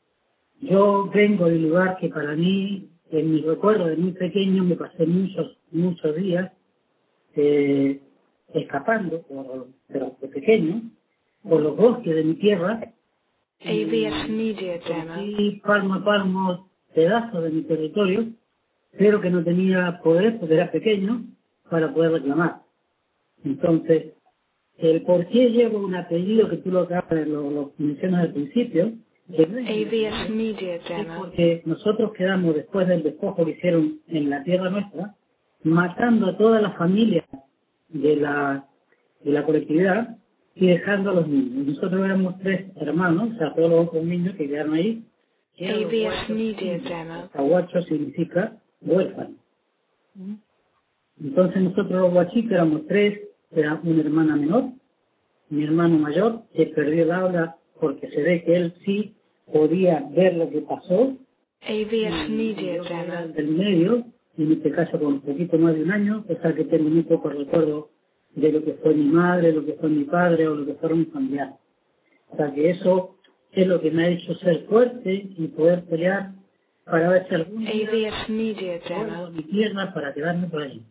Yo vengo de un lugar que para mí, en mi recuerdo de muy pequeño, me pasé muchos, muchos días eh, escapando, por, pero de pequeño, por los bosques de mi tierra, A V S Media Demo. y palmo a palmo pedazos de mi territorio, pero que no tenía poder, porque era pequeño, para poder reclamar. Entonces, el por qué llevo un apellido que tú lo acabas de lo, lo mencionas al principio, que no es A V S Media es Demo. porque nosotros quedamos, después del despojo que hicieron en la tierra nuestra, matando a todas las familias de la, de la colectividad y dejando a los niños. Nosotros éramos tres hermanos, o sea, todos los otros niños que quedaron ahí. A V S Media Demo. Aguacho significa huérfano. Entonces nosotros los guachitos éramos tres, era una hermana menor, mi hermano mayor, que perdió el habla porque se ve que él sí podía ver lo que pasó. A V S Media Demo. Del medio, en este caso con un poquito más de un año, es el que tengo muy poco recuerdo de lo que fue mi madre, lo que fue mi padre o lo que fueron mis familiares. O sea que eso es lo que me ha hecho ser fuerte y poder pelear para ver si algún A día V S Media vuelvo a Demo. mi tierra para quedarme por ahí.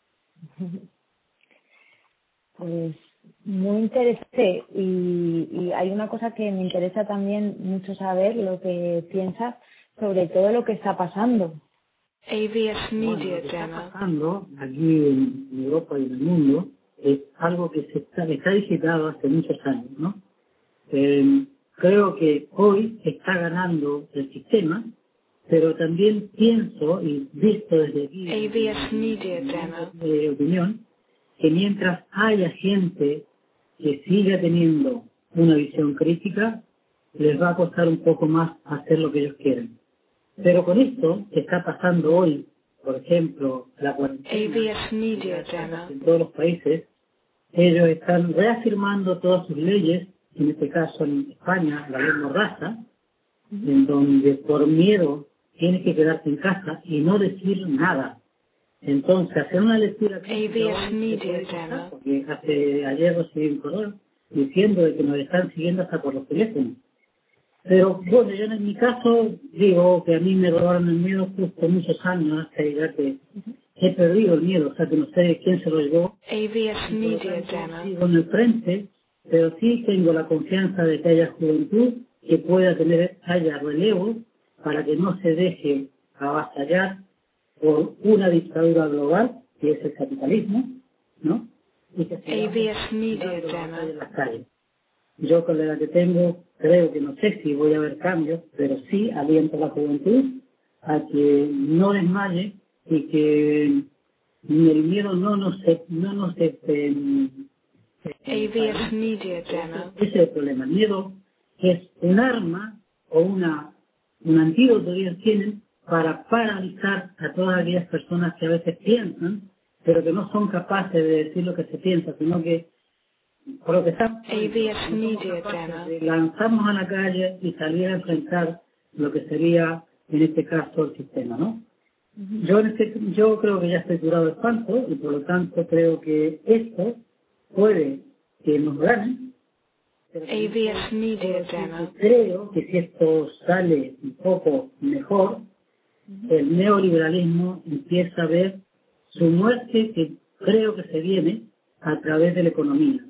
Pues muy interesante, y, y hay una cosa que me interesa también mucho saber, lo que piensas sobre todo lo que está pasando. A V S Bueno, Media lo que está Demo. pasando aquí en Europa y en el mundo es algo que se está, está digitado hace muchos años, ¿no? Eh, creo que hoy está ganando el sistema, pero también pienso y visto desde aquí, A V S Media Demo. de opinión, que mientras haya gente que siga teniendo una visión crítica, les va a costar un poco más hacer lo que ellos quieren. Pero con esto que está pasando hoy, por ejemplo, la A cuarentena V S Media Demo. en todos los países, ellos están reafirmando todas sus leyes, en este caso en España, la ley Mordaza, en donde por miedo tienes que quedarte en casa y no decir nada. Entonces, hacer una lectura A V S Media Demo. porque hace ayer recibí un correo diciendo de que nos están siguiendo hasta por los teléfonos. Pero bueno, yo en mi caso digo que a mí me robaron el miedo justo muchos años hasta llegar que he perdido el miedo, o sea que no sé quién se lo llevó. A V S Media Demo. Sigo en el frente, pero sí tengo la confianza de que haya juventud que pueda tener, haya relevo para que no se deje avasallar por una dictadura global, que es el capitalismo, ¿no? Y que A V S Media en las Demo. calles. Yo con la edad que tengo, creo que no sé si voy a ver cambios, pero sí aliento a la juventud a que no desmaye y que el miedo no nos no nos este, A V S Media Demo. ese es el problema. El miedo es un arma o una un antídoto que ellos tienen para paralizar a todas aquellas personas que a veces piensan, pero que no son capaces de decir lo que se piensa, sino que por lo que estamos A V S Media Demo. de lanzarnos a la calle y salir a enfrentar lo que sería en este caso, el sistema, ¿no? Uh-huh. Yo, en este, yo creo que ya estoy curado de espanto y por lo tanto creo que esto puede que nos gane. A V S Media Demo. Creo que si esto sale un poco mejor, uh-huh, el neoliberalismo empieza a ver su muerte, que creo que se viene a través de la economía.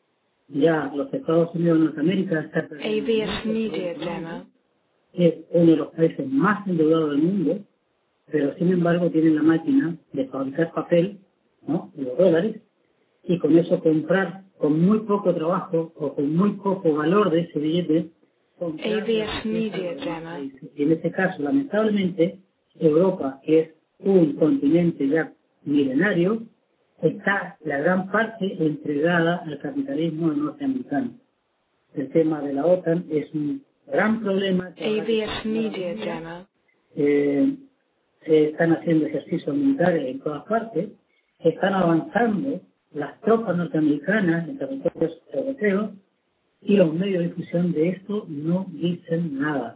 Ya los Estados Unidos de Norteamérica está A V S Media Demo. Es uno de los países más endeudados del mundo, pero sin embargo tienen la máquina de fabricar papel, ¿no?, los dólares, y con eso comprar con muy poco trabajo o con muy poco valor de ese billete. A V S Media Demo. Y en este caso, lamentablemente, Europa, que es un continente ya milenario, está la gran parte entregada al capitalismo norteamericano. El tema de la OTAN es un gran problema. A V S Media Demo. Eh, se están haciendo ejercicios militares en todas partes, están avanzando las tropas norteamericanas en territorios europeos y los medios de difusión de esto no dicen nada.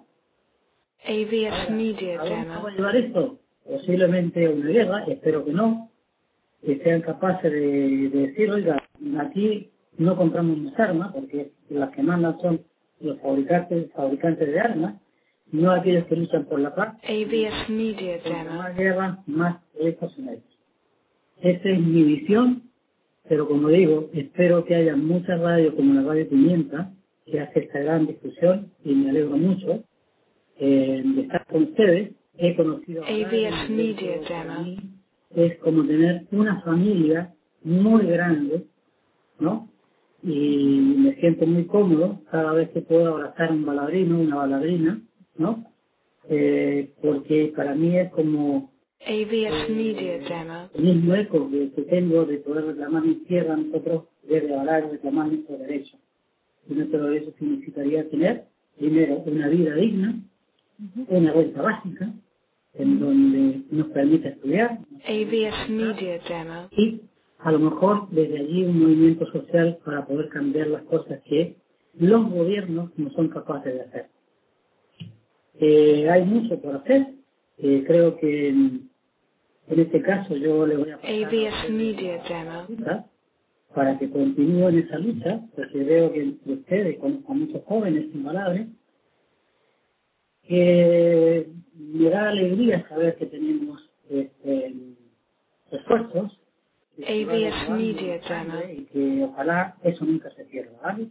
A V S Media Ahora, ¿a Demo. dónde va a llevar esto? Posiblemente a una guerra, espero que no, que sean capaces de, de decir, oiga, aquí no compramos más armas, porque las que mandan son los fabricantes, fabricantes de armas, no aquellos que luchan por la paz. A V S Media Cuanto Demo. más guerra, más lejos son ellos. Esa es mi visión, pero como digo, espero que haya muchas radios como la Radio Pimienta, que hace esta gran discusión, y me alegro mucho eh, de estar con ustedes. He conocido a A V S Media Demo. Es como tener una familia muy grande, ¿no? Y me siento muy cómodo cada vez que puedo abrazar un baladrino, una baladrina, ¿no? Eh, porque para mí es como A V S Media Demo. el mismo eco que, que tengo de poder reclamar mi tierra a nosotros, de hablar, reclamar nuestro derecho. Y nuestro derecho significaría tener, primero, una vida digna, uh-huh, una renta básica, en donde nos permite estudiar. A V S Media Demo. Y a lo mejor desde allí un movimiento social para poder cambiar las cosas que los gobiernos no son capaces de hacer. Eh, hay mucho por hacer. Eh, creo que en, en este caso yo le voy a pasar A V S Media Demo. para que continúen esa lucha, porque veo que entre ustedes conozco a muchos jóvenes sin palabras, que me da alegría saber que tenemos este, esfuerzos A V S Media Demo. y que ojalá eso nunca se pierda, ¿vale?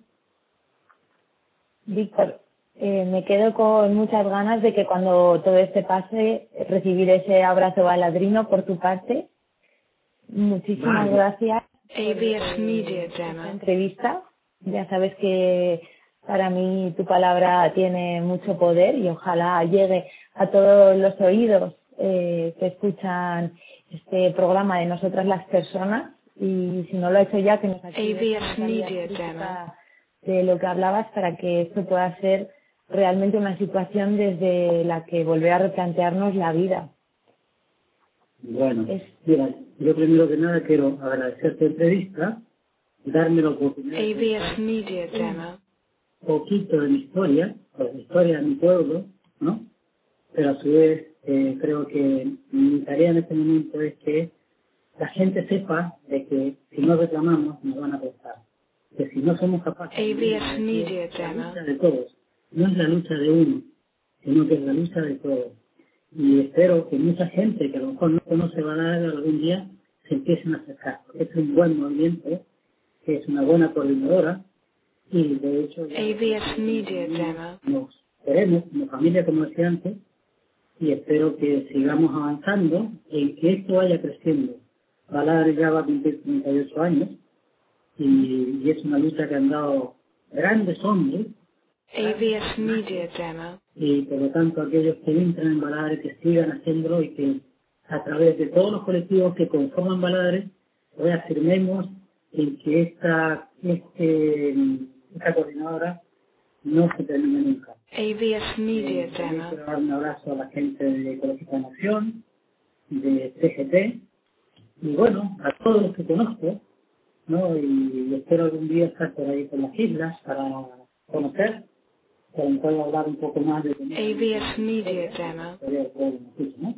Víctor, eh, me quedo con muchas ganas de que cuando todo este pase, recibir ese abrazo baladrino por tu parte. Muchísimas Vale. gracias A V S Media por esta Demo. entrevista. Ya sabes que para mí tu palabra tiene mucho poder y ojalá llegue a todos los oídos eh, que escuchan este programa de Nosotras las Personas, y si no lo ha hecho ya, que nos A V S Media Demo. de lo que hablabas para que esto pueda ser realmente una situación desde la que volver a replantearnos la vida. Bueno, Es- mira, yo primero que nada quiero agradecer tu entrevista, darme la oportunidad A de V S Media Demo. un poquito de mi historia, de la historia de mi pueblo, ¿no? Pero a su vez eh, creo que mi tarea en este momento es que la gente sepa de que si no reclamamos nos van a prestar, que si no somos capaces A V S de Media que la Demo. lucha de todos, no es la lucha de uno, sino que es la lucha de todos. Y espero que mucha gente que a lo mejor no conoce Baladre algún día se empiecen a acercar, porque es un buen movimiento, que es una buena coordinadora, y de hecho ya A V S Media Demo. nos queremos como familia, como decía antes, y espero que sigamos avanzando en que esto vaya creciendo. Baladre ya va a cumplir treinta y ocho años, y, y es una lucha que han dado grandes hombres, A V S Media Demo. y por lo tanto aquellos que entran en Baladre que sigan haciéndolo y que a través de todos los colectivos que conforman Baladre reafirmemos en que esta, este, esta coordinadora no se termine nunca. A V S Media Eh, Demo. quiero dar un abrazo a la gente de Ecologista en Acción, de C G T, y bueno, a todos los que conozco, ¿no? Y espero algún día estar por ahí por las islas para conocer Pero puedo hablar un poco más de... A V S Media Demo. ¿no?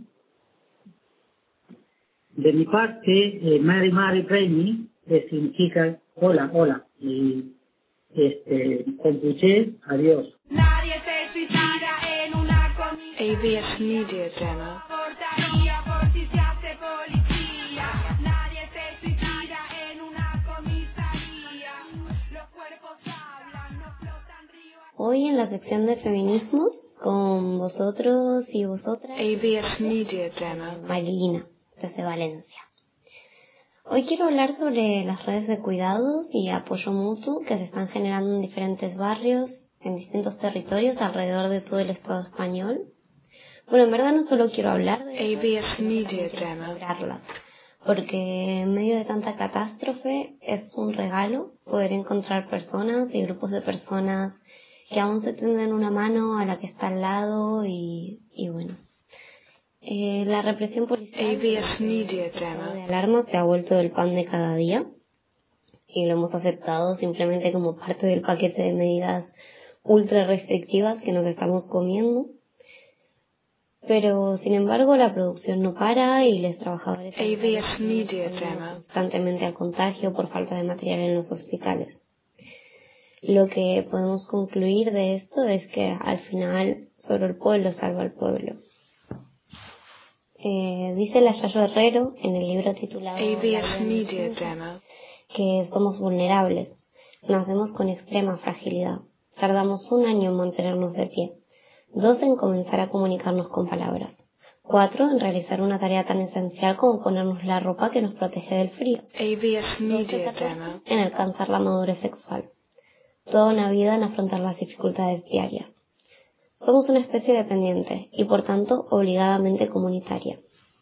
De mi parte, eh, Mary Mary Premi, que significa hola, hola, y este, compuché adiós. Nadie se suicida en una comida. A V S Media Demo. Portaría por si se hace policía. Nadie se suicida en una comisaría. Los cuerpos hablan, no flotan ríos. Hoy en la sección de feminismos, con vosotros y vosotras, A V S Media Demo. Marilina, desde Valencia. Hoy quiero hablar sobre las redes de cuidados y apoyo mutuo que se están generando en diferentes barrios, en distintos territorios alrededor de todo el Estado español. Bueno, en verdad no solo quiero hablar de A V S Media Demo, porque en medio de tanta catástrofe es un regalo poder encontrar personas y grupos de personas que aún se tienden una mano a la que está al lado y, y bueno. Eh, la represión policial A V S Media de Demo, alarma se ha vuelto el pan de cada día y lo hemos aceptado simplemente como parte del paquete de medidas ultra restrictivas que nos estamos comiendo. Pero sin embargo la producción no para y los trabajadores A V S Media están Demo, constantemente al contagio por falta de material en los hospitales. Lo que podemos concluir de esto es que al final solo el pueblo salva al pueblo. Eh, dice la Yayo Herrero en el libro titulado A V S Media Demo, que somos vulnerables, nacemos con extrema fragilidad, tardamos un año en mantenernos de pie, dos en comenzar a comunicarnos con palabras, cuatro en realizar una tarea tan esencial como ponernos la ropa que nos protege del frío, A V S Media Demo, en alcanzar la madurez sexual, toda una vida en afrontar las dificultades diarias. Somos una especie dependiente y por tanto obligadamente comunitaria.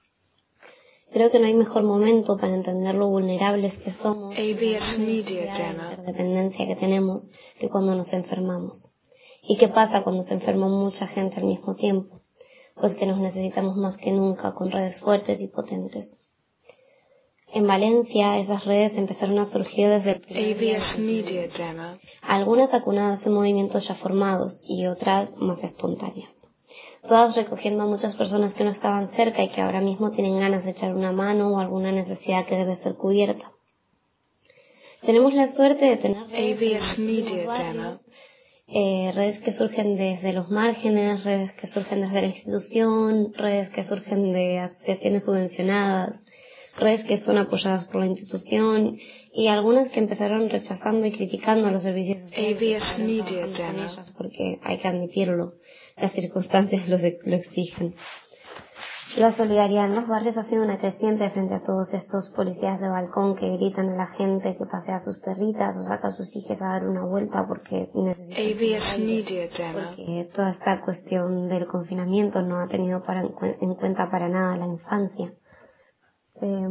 Creo que no hay mejor momento para entender lo vulnerables que somos, A V S Media la Demo, interdependencia que tenemos, que cuando nos enfermamos. ¿Y qué pasa cuando se enferma mucha gente al mismo tiempo? Pues que nos necesitamos más que nunca con redes fuertes y potentes. En Valencia esas redes empezaron a surgir desde el primer A V día S del Media confinamiento. Demo, Algunas acunadas en movimientos ya formados y otras más espontáneas. Todas recogiendo a muchas personas que no estaban cerca y que ahora mismo tienen ganas de echar una mano o alguna necesidad que debe ser cubierta. Tenemos la suerte de tener A V S Media Demo, eh, redes que surgen desde los márgenes, redes que surgen desde la institución, redes que surgen de asociaciones subvencionadas, redes que son apoyadas por la institución y algunas que empezaron rechazando y criticando a los servicios sociales A V S que ahora Media trabajamos con Demo, ellas, porque hay que admitirlo, las circunstancias lo, lo exigen. La solidaridad en los barrios ha sido una creciente frente a todos estos policías de balcón que gritan a la gente que pasea a sus perritas o saca a sus hijas a dar una vuelta porque necesitan A V S aire, Media Demo, porque toda esta cuestión del confinamiento no ha tenido para, en cuenta para nada la infancia. Eh,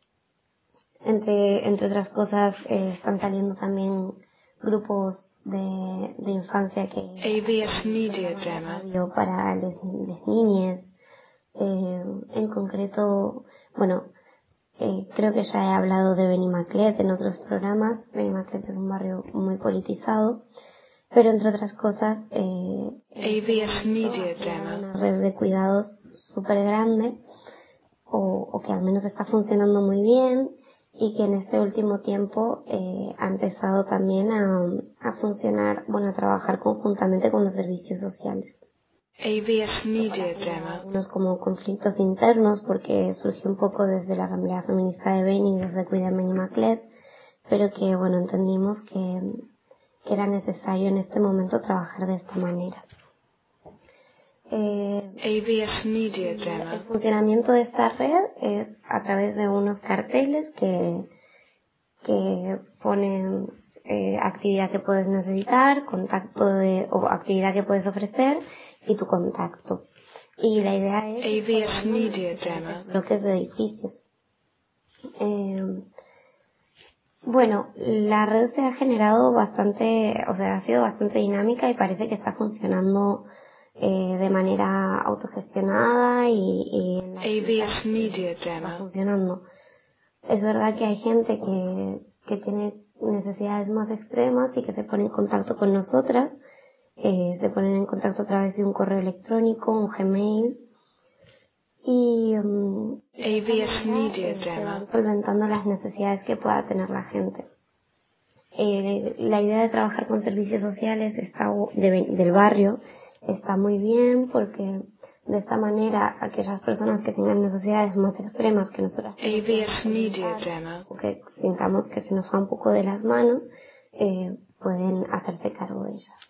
entre, entre otras cosas, eh, están saliendo también grupos de, de infancia que A V S Media Demo, radio para las niñas. Eh, en concreto, bueno, eh, creo que ya he hablado de Benimaclet en otros programas. Benimaclet es un barrio muy politizado, pero entre otras cosas, eh, A V S Media una Demo, red de cuidados súper grande, o, o que al menos está funcionando muy bien y que en este último tiempo eh, ha empezado también a, a funcionar, bueno, a trabajar conjuntamente con los servicios sociales. A V S Media Demo, Algunos como conflictos internos porque surgió un poco desde la Asamblea Feminista de Beni y desde Cuida Benimaclet, pero que bueno, entendimos que, que era necesario en este momento trabajar de esta manera. Eh, A V S Media el Demo, funcionamiento de esta red es a través de unos carteles que, que ponen eh, actividad que puedes necesitar, contacto de, o actividad que puedes ofrecer y tu contacto. Y la idea es A V S Media Demo, bloques de edificios. Eh, bueno, la red se ha generado bastante, o sea, ha sido bastante dinámica y parece que está funcionando eh, de manera autogestionada y, y en la A V S Media está Demo, funcionando. Es verdad que hay gente que, que tiene necesidades más extremas y que se pone en contacto con nosotras Eh, se ponen en contacto a través de un correo electrónico, un Gmail, y um, A V S Media eh, se Demo. van solventando las necesidades que pueda tener la gente. Eh, la idea de trabajar con servicios sociales está, de, del barrio está muy bien, porque de esta manera aquellas personas que tengan necesidades más extremas que nosotras A V S Media Demo. o que sintamos que se nos va un poco de las manos, eh, pueden hacerse cargo de ellas.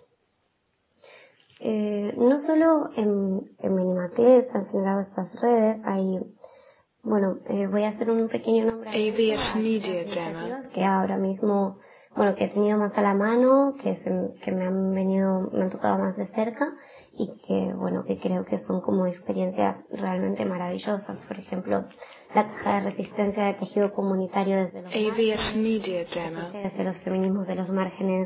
Eh, no solo en, en Minimaclet han generado estas redes, hay, bueno, eh, voy a hacer un pequeño nombre A V S Media Demo. que ahora mismo, bueno, que he tenido más a la mano, que, se, que me han venido, me han tocado más de cerca y que, bueno, que creo que son como experiencias realmente maravillosas. Por ejemplo, la caja de resistencia de tejido comunitario desde los, A V S Media Demo. desde los feminismos de los márgenes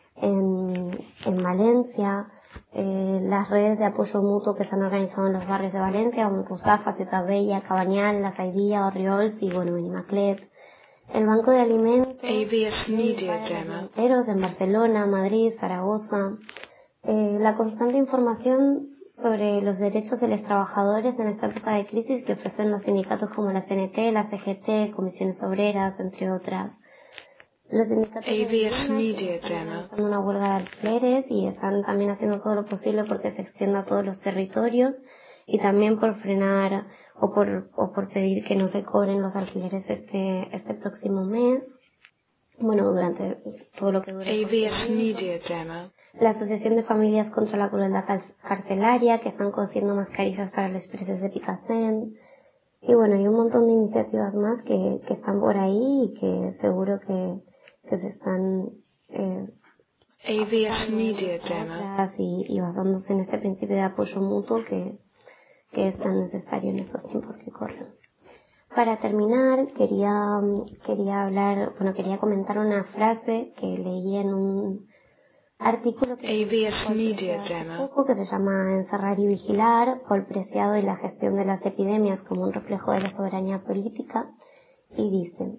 en, en Valencia, eh, las redes de apoyo mutuo que se han organizado en los barrios de Valencia, como Ruzafa, Ciutat Bella, Cabanyal, La Saidía, Orriols y, bueno, Benimaclet. El Banco de Alimentos A V S Media Demo. en Barcelona, Madrid, Zaragoza. Eh, la constante información sobre los derechos de los trabajadores en esta época de crisis que ofrecen los sindicatos como la C N T, la C G T, Comisiones Obreras, entre otras. Los sindicatos A V S Media Demo. están en una huelga de alquileres y están también haciendo todo lo posible porque se extienda a todos los territorios y también por frenar o por, o por pedir que no se cobren los alquileres este, este próximo mes. Bueno, durante todo lo que dure. A V S Media Demo. La Asociación de Familias contra la Crueldad Carcelaria, que están cosiendo mascarillas para los presos de Picassent. Y bueno, hay un montón de iniciativas más que, que están por ahí y que seguro que, que se están eh, A V S Media Demo. y, y basándose en este principio de apoyo mutuo que, que es tan necesario en estos tiempos que corren. Para terminar, quería, quería hablar, bueno, quería comentar una frase que leí en un artículo que, A V S Media Demo. poco, que se llama Encerrar y Vigilar, Paul Preciado y la gestión de las epidemias como un reflejo de la soberanía política, y dice: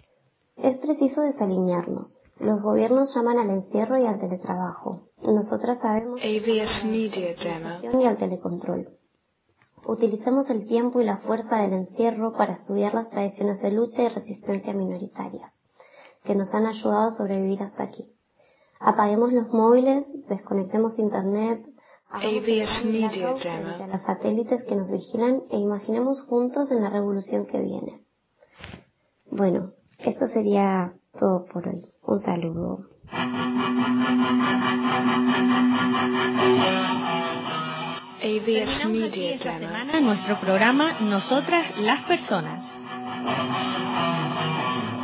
es preciso desalinearnos. Los gobiernos llaman al encierro y al teletrabajo. Nosotras sabemos A V S Media Demo. y al telecontrol. Utilicemos el tiempo y la fuerza del encierro para estudiar las tradiciones de lucha y resistencia minoritarias, que nos han ayudado a sobrevivir hasta aquí. Apaguemos los móviles, desconectemos internet, A V S Media Demo. a los satélites que nos vigilan e imaginemos juntos en la revolución que viene. Bueno, esto sería todo por hoy. Un saludo. A V S Media esta Demo. semana nuestro programa Nosotras las Personas.